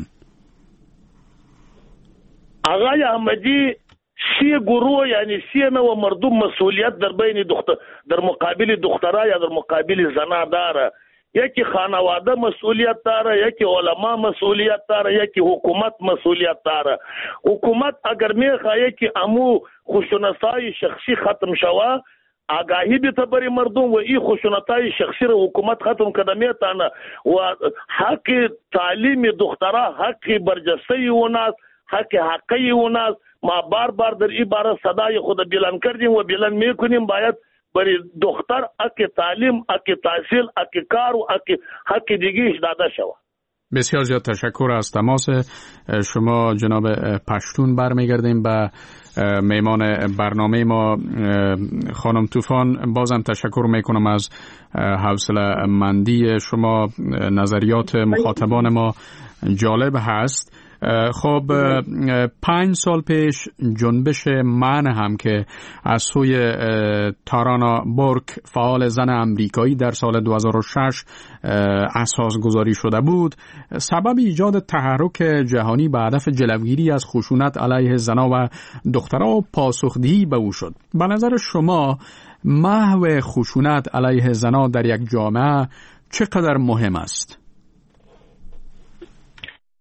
R: آقای احمدی، 3 گروه یعنی 3 نوع مردم مسئولیت در بین در مقابل دخترها یا در مقابل زنها داره. یکی خانواده مسئولیت داره، یکی علما مسئولیت داره، یکی حکومت مسئولیت داره. حکومت اگر میخواه که امو خشونتای شخصی ختم شوه آگاهی بیته بری مردم و این خشونتای شخصی را حکومت ختم کده میتانه و حق تعلیم دخترها حق برجسته اوناست، حقی اوناست. ما بار در این باره صدای خود بلند کردیم و بلند میکنیم باید برای دختر حق تعلیم، حق تحصیل، حق کار و حق دیگهش داده شود.
H: بسیار زیاد تشکر از تماس شما جناب پشتون. برمیگردیم به میمان برنامه ما خانم طوفان. بازم تشکر میکنم از حوصله مندی شما. نظریات مخاطبان ما جالب هست. خب 5 سال پیش جنبش من هم که از سوی تارانا بورک فعال زن امریکایی در سال 2006 اساس گذاری شده بود، سبب ایجاد تحرک جهانی به هدف جلوگیری از خشونت علیه زنان و دختران و پاسخدهی به او شد. به نظر شما محو خشونت علیه زنان در یک جامعه چقدر مهم است؟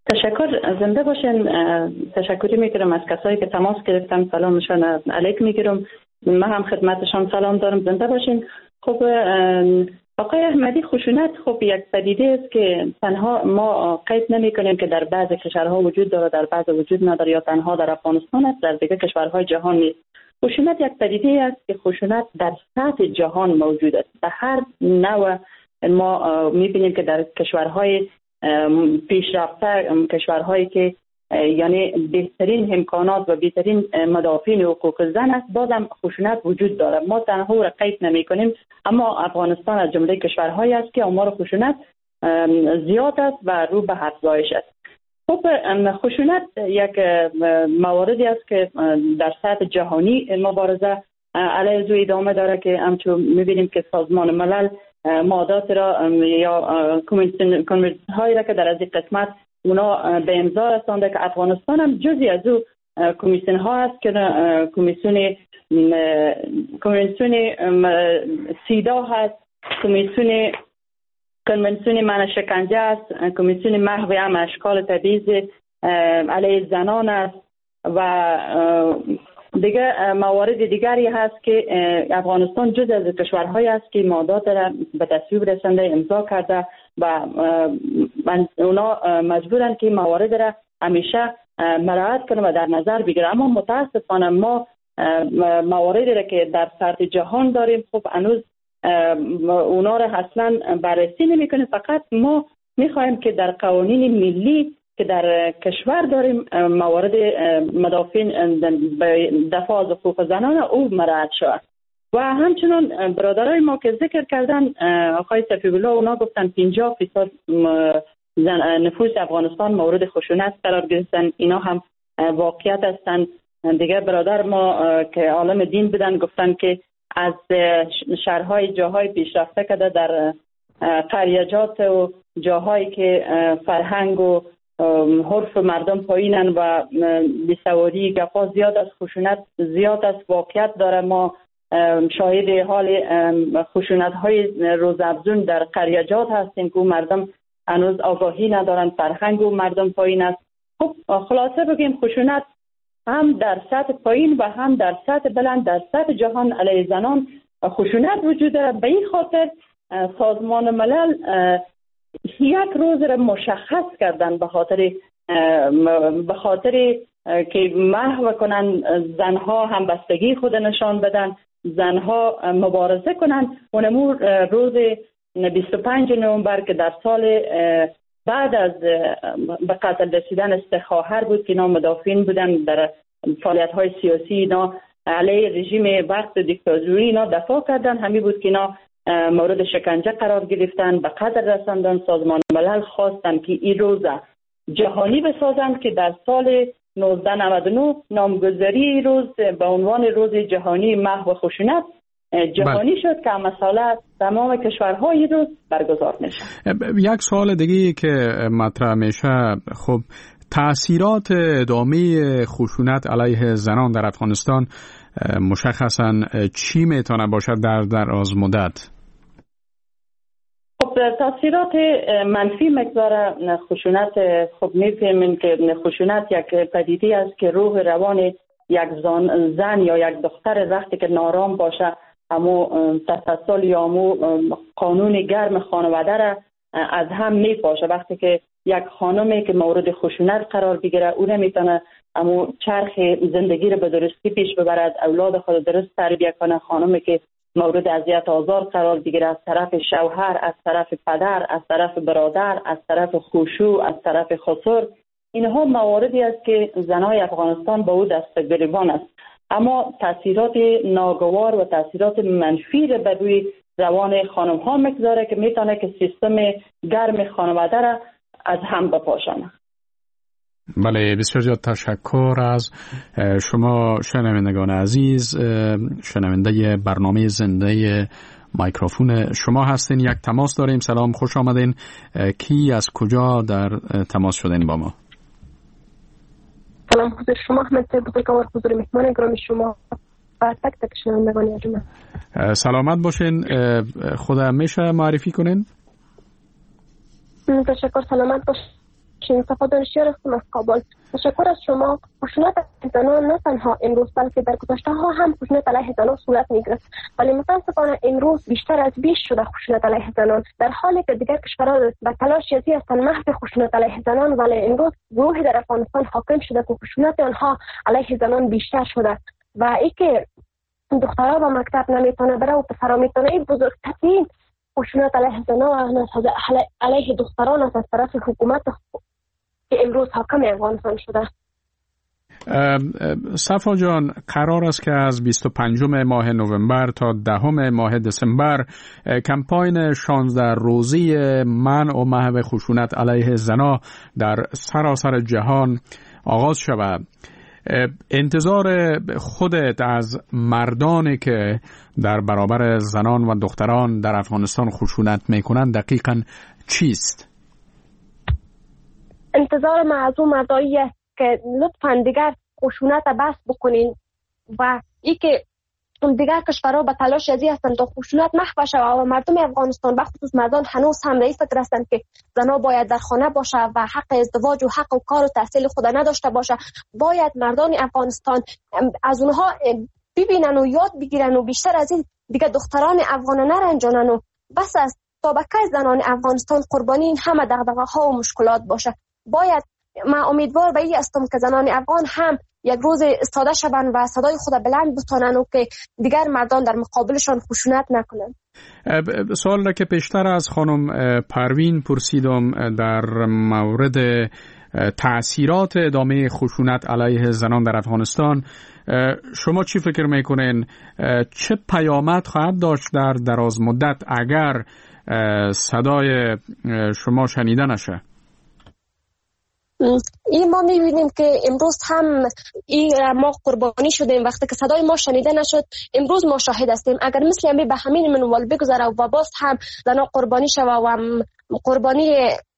I: تشکر، زنده باشین. تشکری میکنم از کسایی که تماس گرفتن، سلامشان علیک میگیرم. من هم خدمتشان سلام دارم، زنده باشین. خب آقای احمدی، خشونت خب یک پدیده است که تنها ما قید نمی کنیم که در بعض کشورها وجود داره، در بعض وجود نداره، یا تنها در افغانستان است، در دیگر کشورهای جهان نیست. خشونت یک پدیده است که خشونت در سطح جهان موجود است. در هر نوع ما میبینیم که در کشورهای پیشرفته، کشورهایی که یعنی بهترین امکانات و بهترین مدافعین حقوق زن است، بازم خشونت وجود داره. ما تنها را قید نمی کنیم، اما افغانستان از جمله کشورهایی است که آمار خشونت زیاد است و رو به افزایش است. خب خشونت یک مواردی است که در سطح جهانی مبارزه علیه او ادامه داره که همچون می‌بینیم که سازمان ملل مادات را یا کنوانسیون هایی را که در از این قسمت اونا به امضا رسانده که افغانستان هم جزئی از او کمیسیون ها است که کنوانسیون سیدا هست، کنوانسیون منع شکنجه است، کمیسیون محو اشکال تبعیض علیه زنان است و دیگه موارد دیگری هست که افغانستان جز از کشورهایی است که مادات را به تصویب رسانده امضا کرده و اونا مجبورن که موارد را همیشه مراعات کنن و در نظر بگیرن. اما متاسفانه ما مواردی را که در سطح جهان داریم خب هنوز اونا را اصلا بررسی نمی‌کنیم. فقط ما می‌خوایم که در قوانین ملی که در کشور داریم موارد مدافعین دفاع از حقوق زنان او مراعات شود. و همچنان برادرای ما که ذکر کردن، آقای صفی‌الله، اونا گفتن 50% نفوس افغانستان مورد خشونت قرار گرفتن. اینا هم واقعیت هستند. دیگه برادر ما که عالم دین بودن گفتن که از شهرهای جاهای پیشرفته کده در قریجات و جاهایی که فرهنگ و حرف مردم پایینن و بیسوادی گپا زیاد است، خشونت زیاد است، واقعیت داره. ما شاهد حال خشونت های روزافزون در قریجات هستیم که مردم هنوز آگاهی ندارن، فرهنگ و مردم پایین است. خب خلاصه بگیم خشونت هم در سطح پایین و هم در سطح بلند در سطح جهان علیه زنان خشونت وجود داره. به این خاطر سازمان ملل یک روز را مشخص کردن به خاطر که محو کنن زنها همبستگی خود نشان بدن، زنها مبارزه کنن. اونمو روز 25 نوامبر که در سال بعد از به قتل رسیدن استخواهر بود که اینا مدافعین بودن در فعالیت های سیاسی، اینا علیه رژیم وقت دیکتاتوری اینا دفاع کردن. همین بود که اینا مورد شکنجه قرار گرفتن، به قتل رساندن. سازمان ملل خواستن که این روز جهانی بسازند که در سال 1999 نامگذاری روز به عنوان روز جهانی محو خشونت جهانی شد که مسئله تمام کشورهای روز برگزار میشه.
H: یک سوال دیگه که مطرح میشه، خب تأثیرات ادامه خشونت علیه زنان در افغانستان مشخصاً چی میتونه باشه در دراز مدت؟
I: خب تأثیرات منفی مقدار خشونت، خب میفهمیم که خشونت یک پدیده است که روح روان یک زن یا یک دختر وقتی که نارام باشه، همو تسلسل یا همو قانون گرم خانواده را از هم میپاشه. وقتی که یک خانمی که مورد خشونت قرار بگیره، او نمیتونه همو چرخ زندگی را به درستی پیش ببرد، اولاد خود درست تربیت کنه. خانمی که مورد اذیت آزار قرار بگیره از طرف شوهر، از طرف پدر، از طرف برادر، از طرف خوشو، از طرف خسر، اینها مواردی است که زنای افغانستان به او دست گریبان است. اما تاثیرات ناگوار و تاثیرات منفی را به روی روان خانم ها میگذاره که میتونه که سیستم گرم خانواده را از هم بپاشانه.
H: بله، بسیار زیاد تشکر از شما شنوندگان عزیز. شنونده برنامه زنده مایکروفون شما هستین. یک تماس داریم. سلام، خوش آمدین. کی از کجا در تماس شدین با ما؟
S: سلام، حضور شما احمد بزرگوار، حضور مهمان گرامی شما و تک تک شنوندگان ارجمند.
H: سلامت باشین. خود میشه معرفی کنین؟
S: تشکر، سلامت باش. مصطفی دانشیار هستم از کابل. تشکر از شما. خشونت زنان نه تنها امروز بلکه در گذشته ها هم خشونت علیه زنان صورت میگرفت، ولی متاسفانه امروز بیشتر از بیش شده خشونت علیه زنان، در حالی که دیگر کشورها به تلاش یزی هستند محو خشونت علیه زنان، ولی امروز گروهی در افغانستان حاکم شده که خشونت آنها علیه زنان بیشتر شده و ای که دخترها به مکتب نمیتونه بره و پسرها میتونه، این بزرگترین خشونت علیه زنان علیه دختران است از طرف حکومت که امروز حاکم افغانستان شده.
H: صفا جان، قرار است که از 25 ماه نوامبر تا 10 ماه دسامبر کمپاین 16 روزی منع و محو خشونت علیه زنان در سراسر جهان آغاز شود. انتظار خودت از مردانی که در برابر زنان و دختران در افغانستان خشونت میکنند دقیقاً چیست؟
S: انتظار من از اون مردایی است که لطفاً دیگر خشونت بس بکنین و ای که دیگر کشورها به تلاش یزی هستند تا خشونت محو شود و مردم افغانستان بخصوص مردان هنوز هم رئیس فکر هستند که زنها باید در خانه باشه و حق ازدواج و حق و کار و تحصیل خود نداشته باشه. باید مردان افغانستان از اونها ببینن و یاد بگیرن و بیشتر از این دیگه دختران افغان نرنجانن و بس از طبقه زنان افغانستان قربانی این همه دغدغه ها و مشکلات باشه. باید من امیدوار به این هستم که زنان افغان هم یک روز استاده شوند و صدای خود بلند بتونن و که دیگر مردان در مقابلشان خشونت نکنند.
H: سوال را که پیشتر از خانم پروین پرسیدم در مورد تأثیرات ادامه خشونت علیه زنان در افغانستان، شما چی فکر میکنین؟ چه پیامد خواهد داشت در دراز مدت اگر صدای شما شنیده نشه؟
S: این ما میبینیم که امروز هم ما قربانی شدیم وقتی که صدای ما شنیده نشد. امروز ما شاهد هستیم اگر مثل همین به همین منوال بگذره و باز هم زنا قربانی شوه و قربانی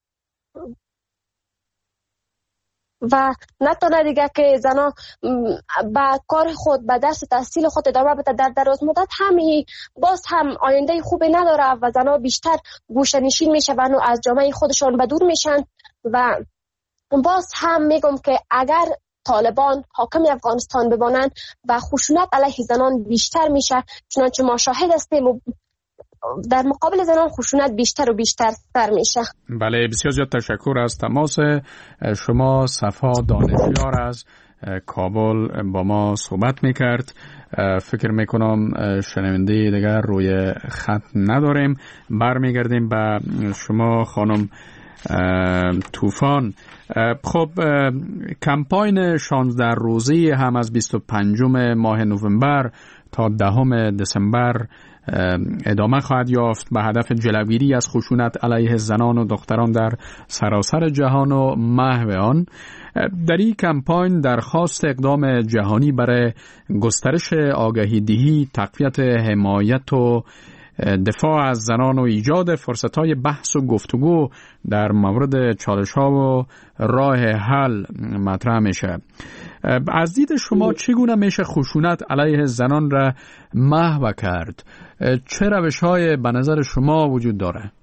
S: و نتونه دیگه که زنا با کار خود به درس تحصیل خود ادامه بده در دراز مدت هم باز هم آینده خوبی نداره و زنا بیشتر گوشه‌نشین میشن و از جامعه خودشان به دور میشن. و باز هم میگم که اگر طالبان حاکم افغانستان بمانند و خشونت علیه زنان بیشتر میشه، چنانچه ما شاهد هستیم و در مقابل زنان خشونت بیشتر و بیشتر تر میشه.
H: بله، بسیار زیاد تشکر از تماس شما. صفا دانشیار از کابل با ما صحبت میکرد. فکر میکنم شنونده دیگر روی خط نداریم. برمیگردیم به شما خانم طوفان. خب کمپاین 16 روزی هم از 25 ماه نوامبر تا 10 دسامبر ادامه خواهد یافت به هدف جلوگیری از خشونت علیه زنان و دختران در سراسر جهان و محو آن. در این کمپاین درخواست اقدام جهانی برای گسترش آگاهی دهی، تقویت حمایت و دفاع از زنان و ایجاد فرصت‌های بحث و گفتگو در مورد چالش‌ها و راه حل مطرح میشه. از دید شما چگونه میشه خشونت علیه زنان را محو کرد؟ چه روش‌های به نظر شما وجود داره؟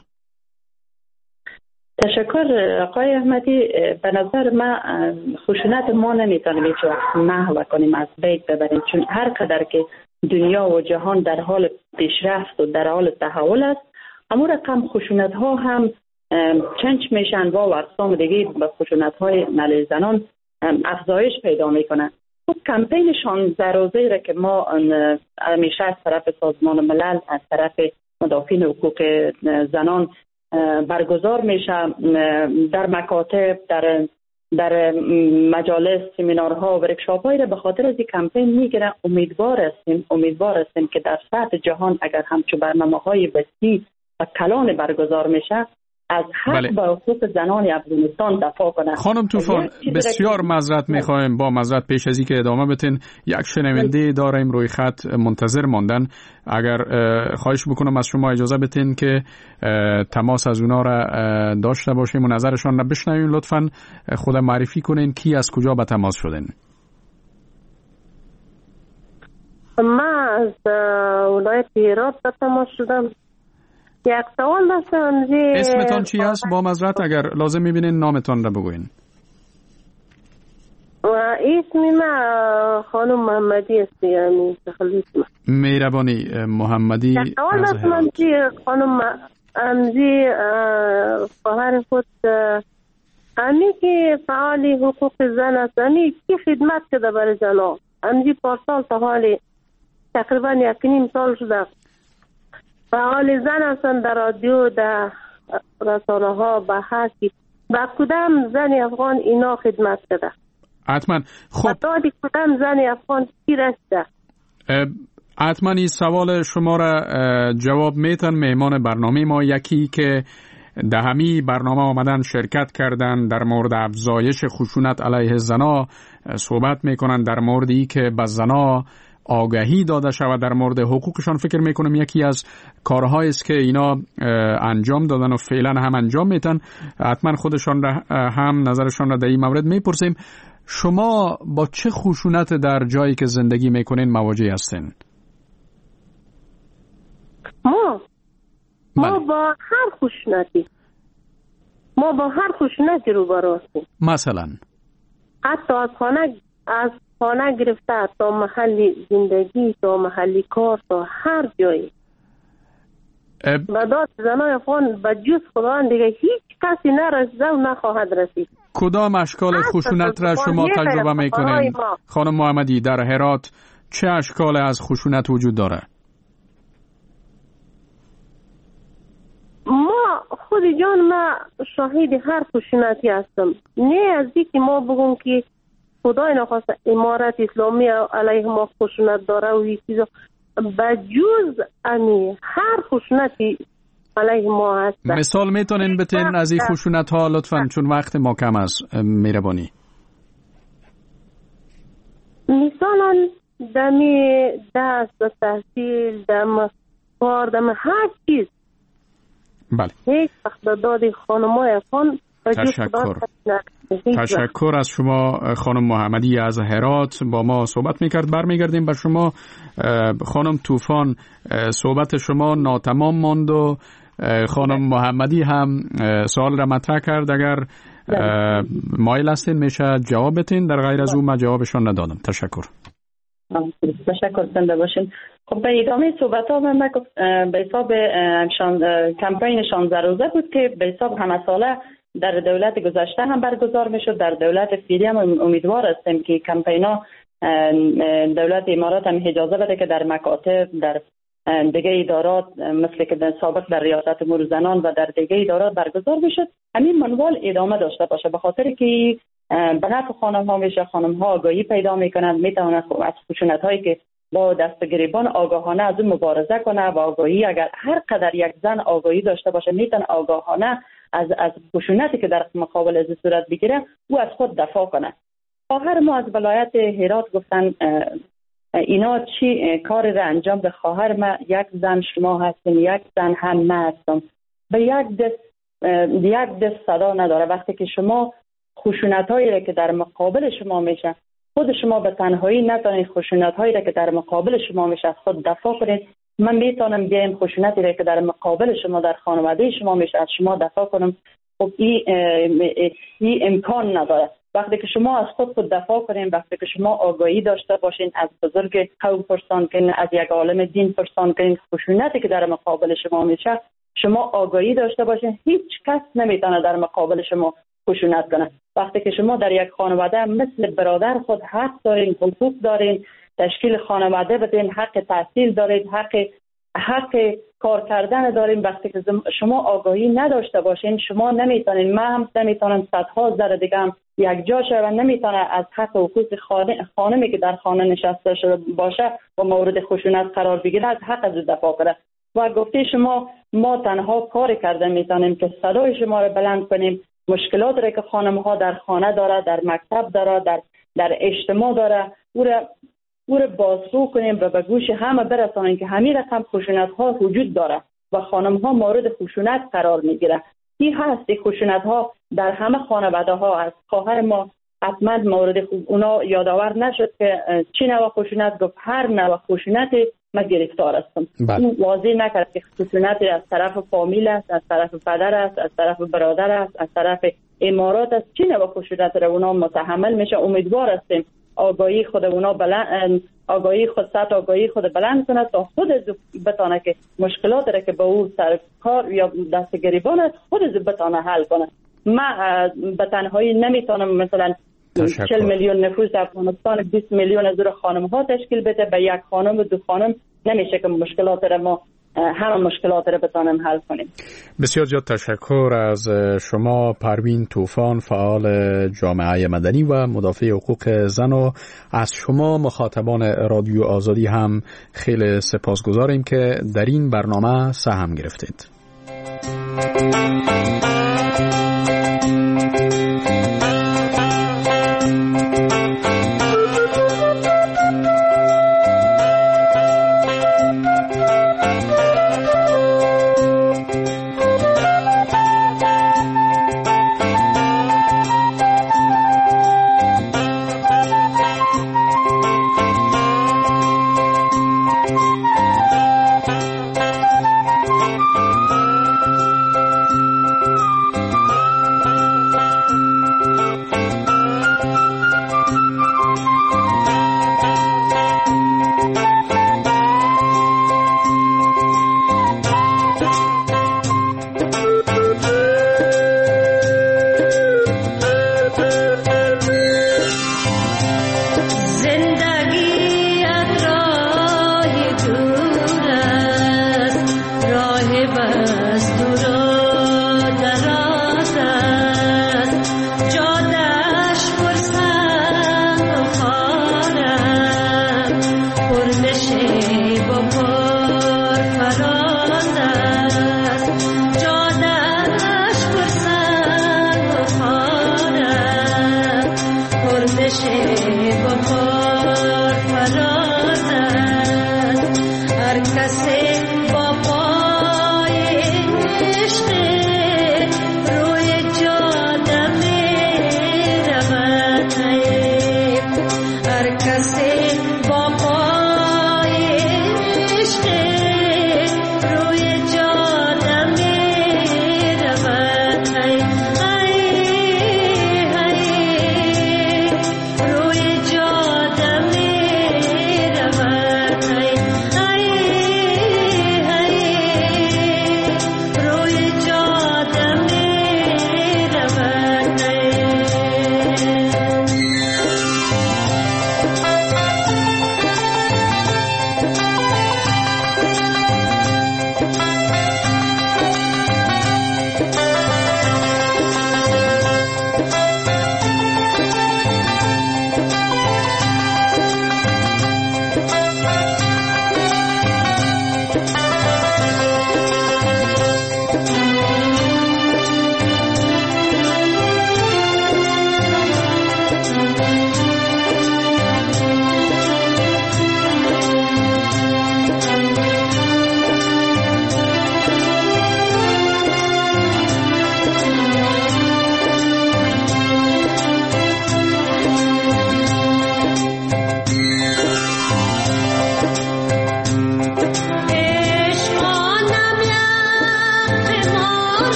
I: تشکر آقای احمدی. به نظر من خشونت ما نمیتونیم هیچ وقت محو کنیم، از بین ببریم، چون هر قدر که دنیا و جهان در حال پیشرفت و در حال تحول است، اما رقم خشونت ها هم چنج میشن و اقسام دیگه به خشونت های علیه زنان افزایش پیدا میکنن. کمپین 16 روزه را که ما همیشه از طرف سازمان ملل، از طرف مدافعین حقوق زنان برگزار میشه در مکاتب، در مجالس، سمینارها و ورکشاپ‌هایی را به خاطر از این کمپین میگیره. امیدوار هستیم که در سطح جهان اگر همچون برنامه‌های وسیع و کلان برگزار میشه، از حق به حقوق زنان افغانستان دفاع کنند.
H: خانم طوفان، بسیار معذرت میخوایم، با معذرت پیش از این که ادامه بتین، یک شنونده داریم روی خط منتظر ماندن. اگر خواهش بکنم از شما اجازه بتین که تماس از اونا را داشته باشیم و نظرشان را بشنویم. لطفاً خود معرفی کنین کی از کجا به تماس شدین.
C: من از ولایت هرات به تماس شدم. یک سوال داشتم.
H: اسمتان چی است؟ با معذرت اگر لازم میبینین نامتان را بگوین.
C: اسم ما خانم محمدی است. یعنی
H: مهربانی محمدی.
C: یک سوال داشتم که خانم امزی خواهر خود امی که فعال حقوق زن است، امی کی خدمت کرده برای زنها. امزی پارسال تا حال تقریبا 1.5 سال شده فعال زن هستند در رادیو، در رسانه ها، به حسی با کدام زن افغان اینا خدمت کرده؟
H: حتما. خب
C: دادی کدام زن افغان کی رسیده؟
H: حتما این سوال شما را جواب میتن مهمان برنامه ما. یکی که در همین برنامه آمدن شرکت کردن در مورد افزایش خشونت علیه زنا صحبت میکنن، در موردی که به زنا آگاهی داده شود در مورد حقوقشان. فکر میکنم یکی از کارهایی است که اینا انجام دادن و فعلا هم انجام میتن. حتما خودشان را هم نظرشان را در این مورد میپرسیم. شما با چه خشونت در جایی که زندگی میکنین مواجه هستین؟
C: ما با هر خشونتی روبرو هستیم.
H: مثلا
C: حتی از خانه گرفته تا محل زندگی، تا محل کار، تا هر جایی. بدات زنای افغان به جز خداوند دیگه هیچ کسی نرسیده و نخواهد رسید.
H: کدام اشکال خشونت را شما تجربه میکنین خانم محمدی؟ در هرات چه اشکال از خشونت وجود داره؟
C: خود جان ما شاهد هر خشونتی هستم. نه از اینکه ما بگم که خدای نخواسته امارت اسلامی علیه ما خشونت داره و این چیزا، بجز امی هر خشونتی علیه ما هست.
H: مثال میتونین بتین از این خشونت ها لطفاً، چون وقت ما کم است مهربانی.
C: مثلا دمی دست تحصیل، دم کار، دم هر چیز.
H: بله.
C: هیچ وقت دادی خانمای افغان.
H: تشکر از شما خانم محمدی از هرات با ما صحبت میکرد. برمیگردیم به شما خانم طوفان. صحبت شما ناتمام ماند و خانم محمدی هم سوال را مطرح کرد. اگر مایل هستین میشه جواب بدین، در غیر از اون من جوابشان ندادم. تشکر.
I: تشکر زنده باشین. خب به ادامه صحبت ها من به حساب کمپین 16 روزه بود که به حساب همه ساله در دولت گذشته هم برگزار میشد، در دولت فعلی هم امیدوار هستیم که کمپین ها دولت امارات هم اجازه بده که در مکاتب، در دیگه ادارات مثل که در سابق در ریاست امور زنان و در دیگه ادارات برگزار بشد. همین منوال ادامه داشته باشه، به خاطر که به نفع خانم ها میشه. خانم ها آگاهی پیدا میکنند، میتونند از خشونت هایی که با دست گریبان آگاهانه از اون مبارزه کنه و آگاهی اگر هر قدر یک زن آگاهی داشته باشه میتونه آگاهانه از خشونتی که در مقابل از صورت بگیره او از خود دفاع کنه. خواهر ما از ولایت هرات گفتن اینا چی کار را انجام ده؟ خواهر ما یک زن شما هستین، یک زن هم من هستم. به یک دست صدا نداره. وقتی که شما خشونت هایی که در مقابل شما میشه خود شما به تنهایی نتونید خشونت هایی که در مقابل شما میشه از خود دفاع کنید. من میتونم بیایم خشونتی که در مقابل شما در خانواده شما میشه از شما دفاع کنم. خب این امکان نداره. وقتی که شما از خود دفاع کنین، وقتی که شما آگاهی داشته باشین، از بزرگ قوم پرسان کنین، از یک عالم دین پرسان کنین، خشونتی که در مقابل شما میشه شما آگاهی داشته باشین، هیچ کس نمیتونه در مقابل شما خشونت کنه. وقتی که شما در یک خانواده مثل برادر خود حق دارین، حقوق دارین، تشکیل خانواده بدین، حق تحصیل دارید، حق کار کردن دارین. وقتی که شما آگاهی نداشته باشین شما نمیتونین، من هم نمیتونم صدها ذره دیگه هم یک جا شه و نمیتونه از حق و حقوق خانمی که در خانه نشسته شده باشه و مورد خشونت قرار بگیره از حق از دفاع کنه. و گفته شما ما تنها کار کرده میتونیم که صدای شما رو بلند کنیم، مشکلات را که خانم ها در خانه داره، در مکتب داره، در اجتماع داره، او را بازگو کنیم و به گوش همه برسانیم که همین رقم خشونت ها وجود داره و خانم ها مورد خشونت قرار میگیره. این هست خشونت ها در همه خانواده ها هست. خواهر ما حتما مورد اونا یادآور نشد که چی نوع خشونت گفت. هر نوع خشونت من گرفتار هستم. این واضح نکرد که خشونت از طرف فامیل است، از طرف پدر است، از طرف برادر است، از طرف امارات است. چی نوع خشونت را اونا متحمل میشه. امیدوار هستیم آگاهی خود اونا بلند، آگاهی خود سطح آگاهی خود بلند کنه تا خود بتانه که مشکلات را که به او سر کار یا دست گریبان است خود بتانه حل کنه. من به تنهایی نمیتونم مثلا 40 میلیون نفوس افغانستان 20 میلیون از خانم ها تشکیل بده. به یک خانم و دو خانم نمیشه که مشکلات را ما همه مشکلات را بتانیم حل کنیم.
H: بسیار زیاد تشکر از شما پروین طوفان، فعال جامعه مدنی و مدافع حقوق زن، و از شما مخاطبان رادیو آزادی هم خیلی سپاسگزاریم که در این برنامه سهم گرفتید.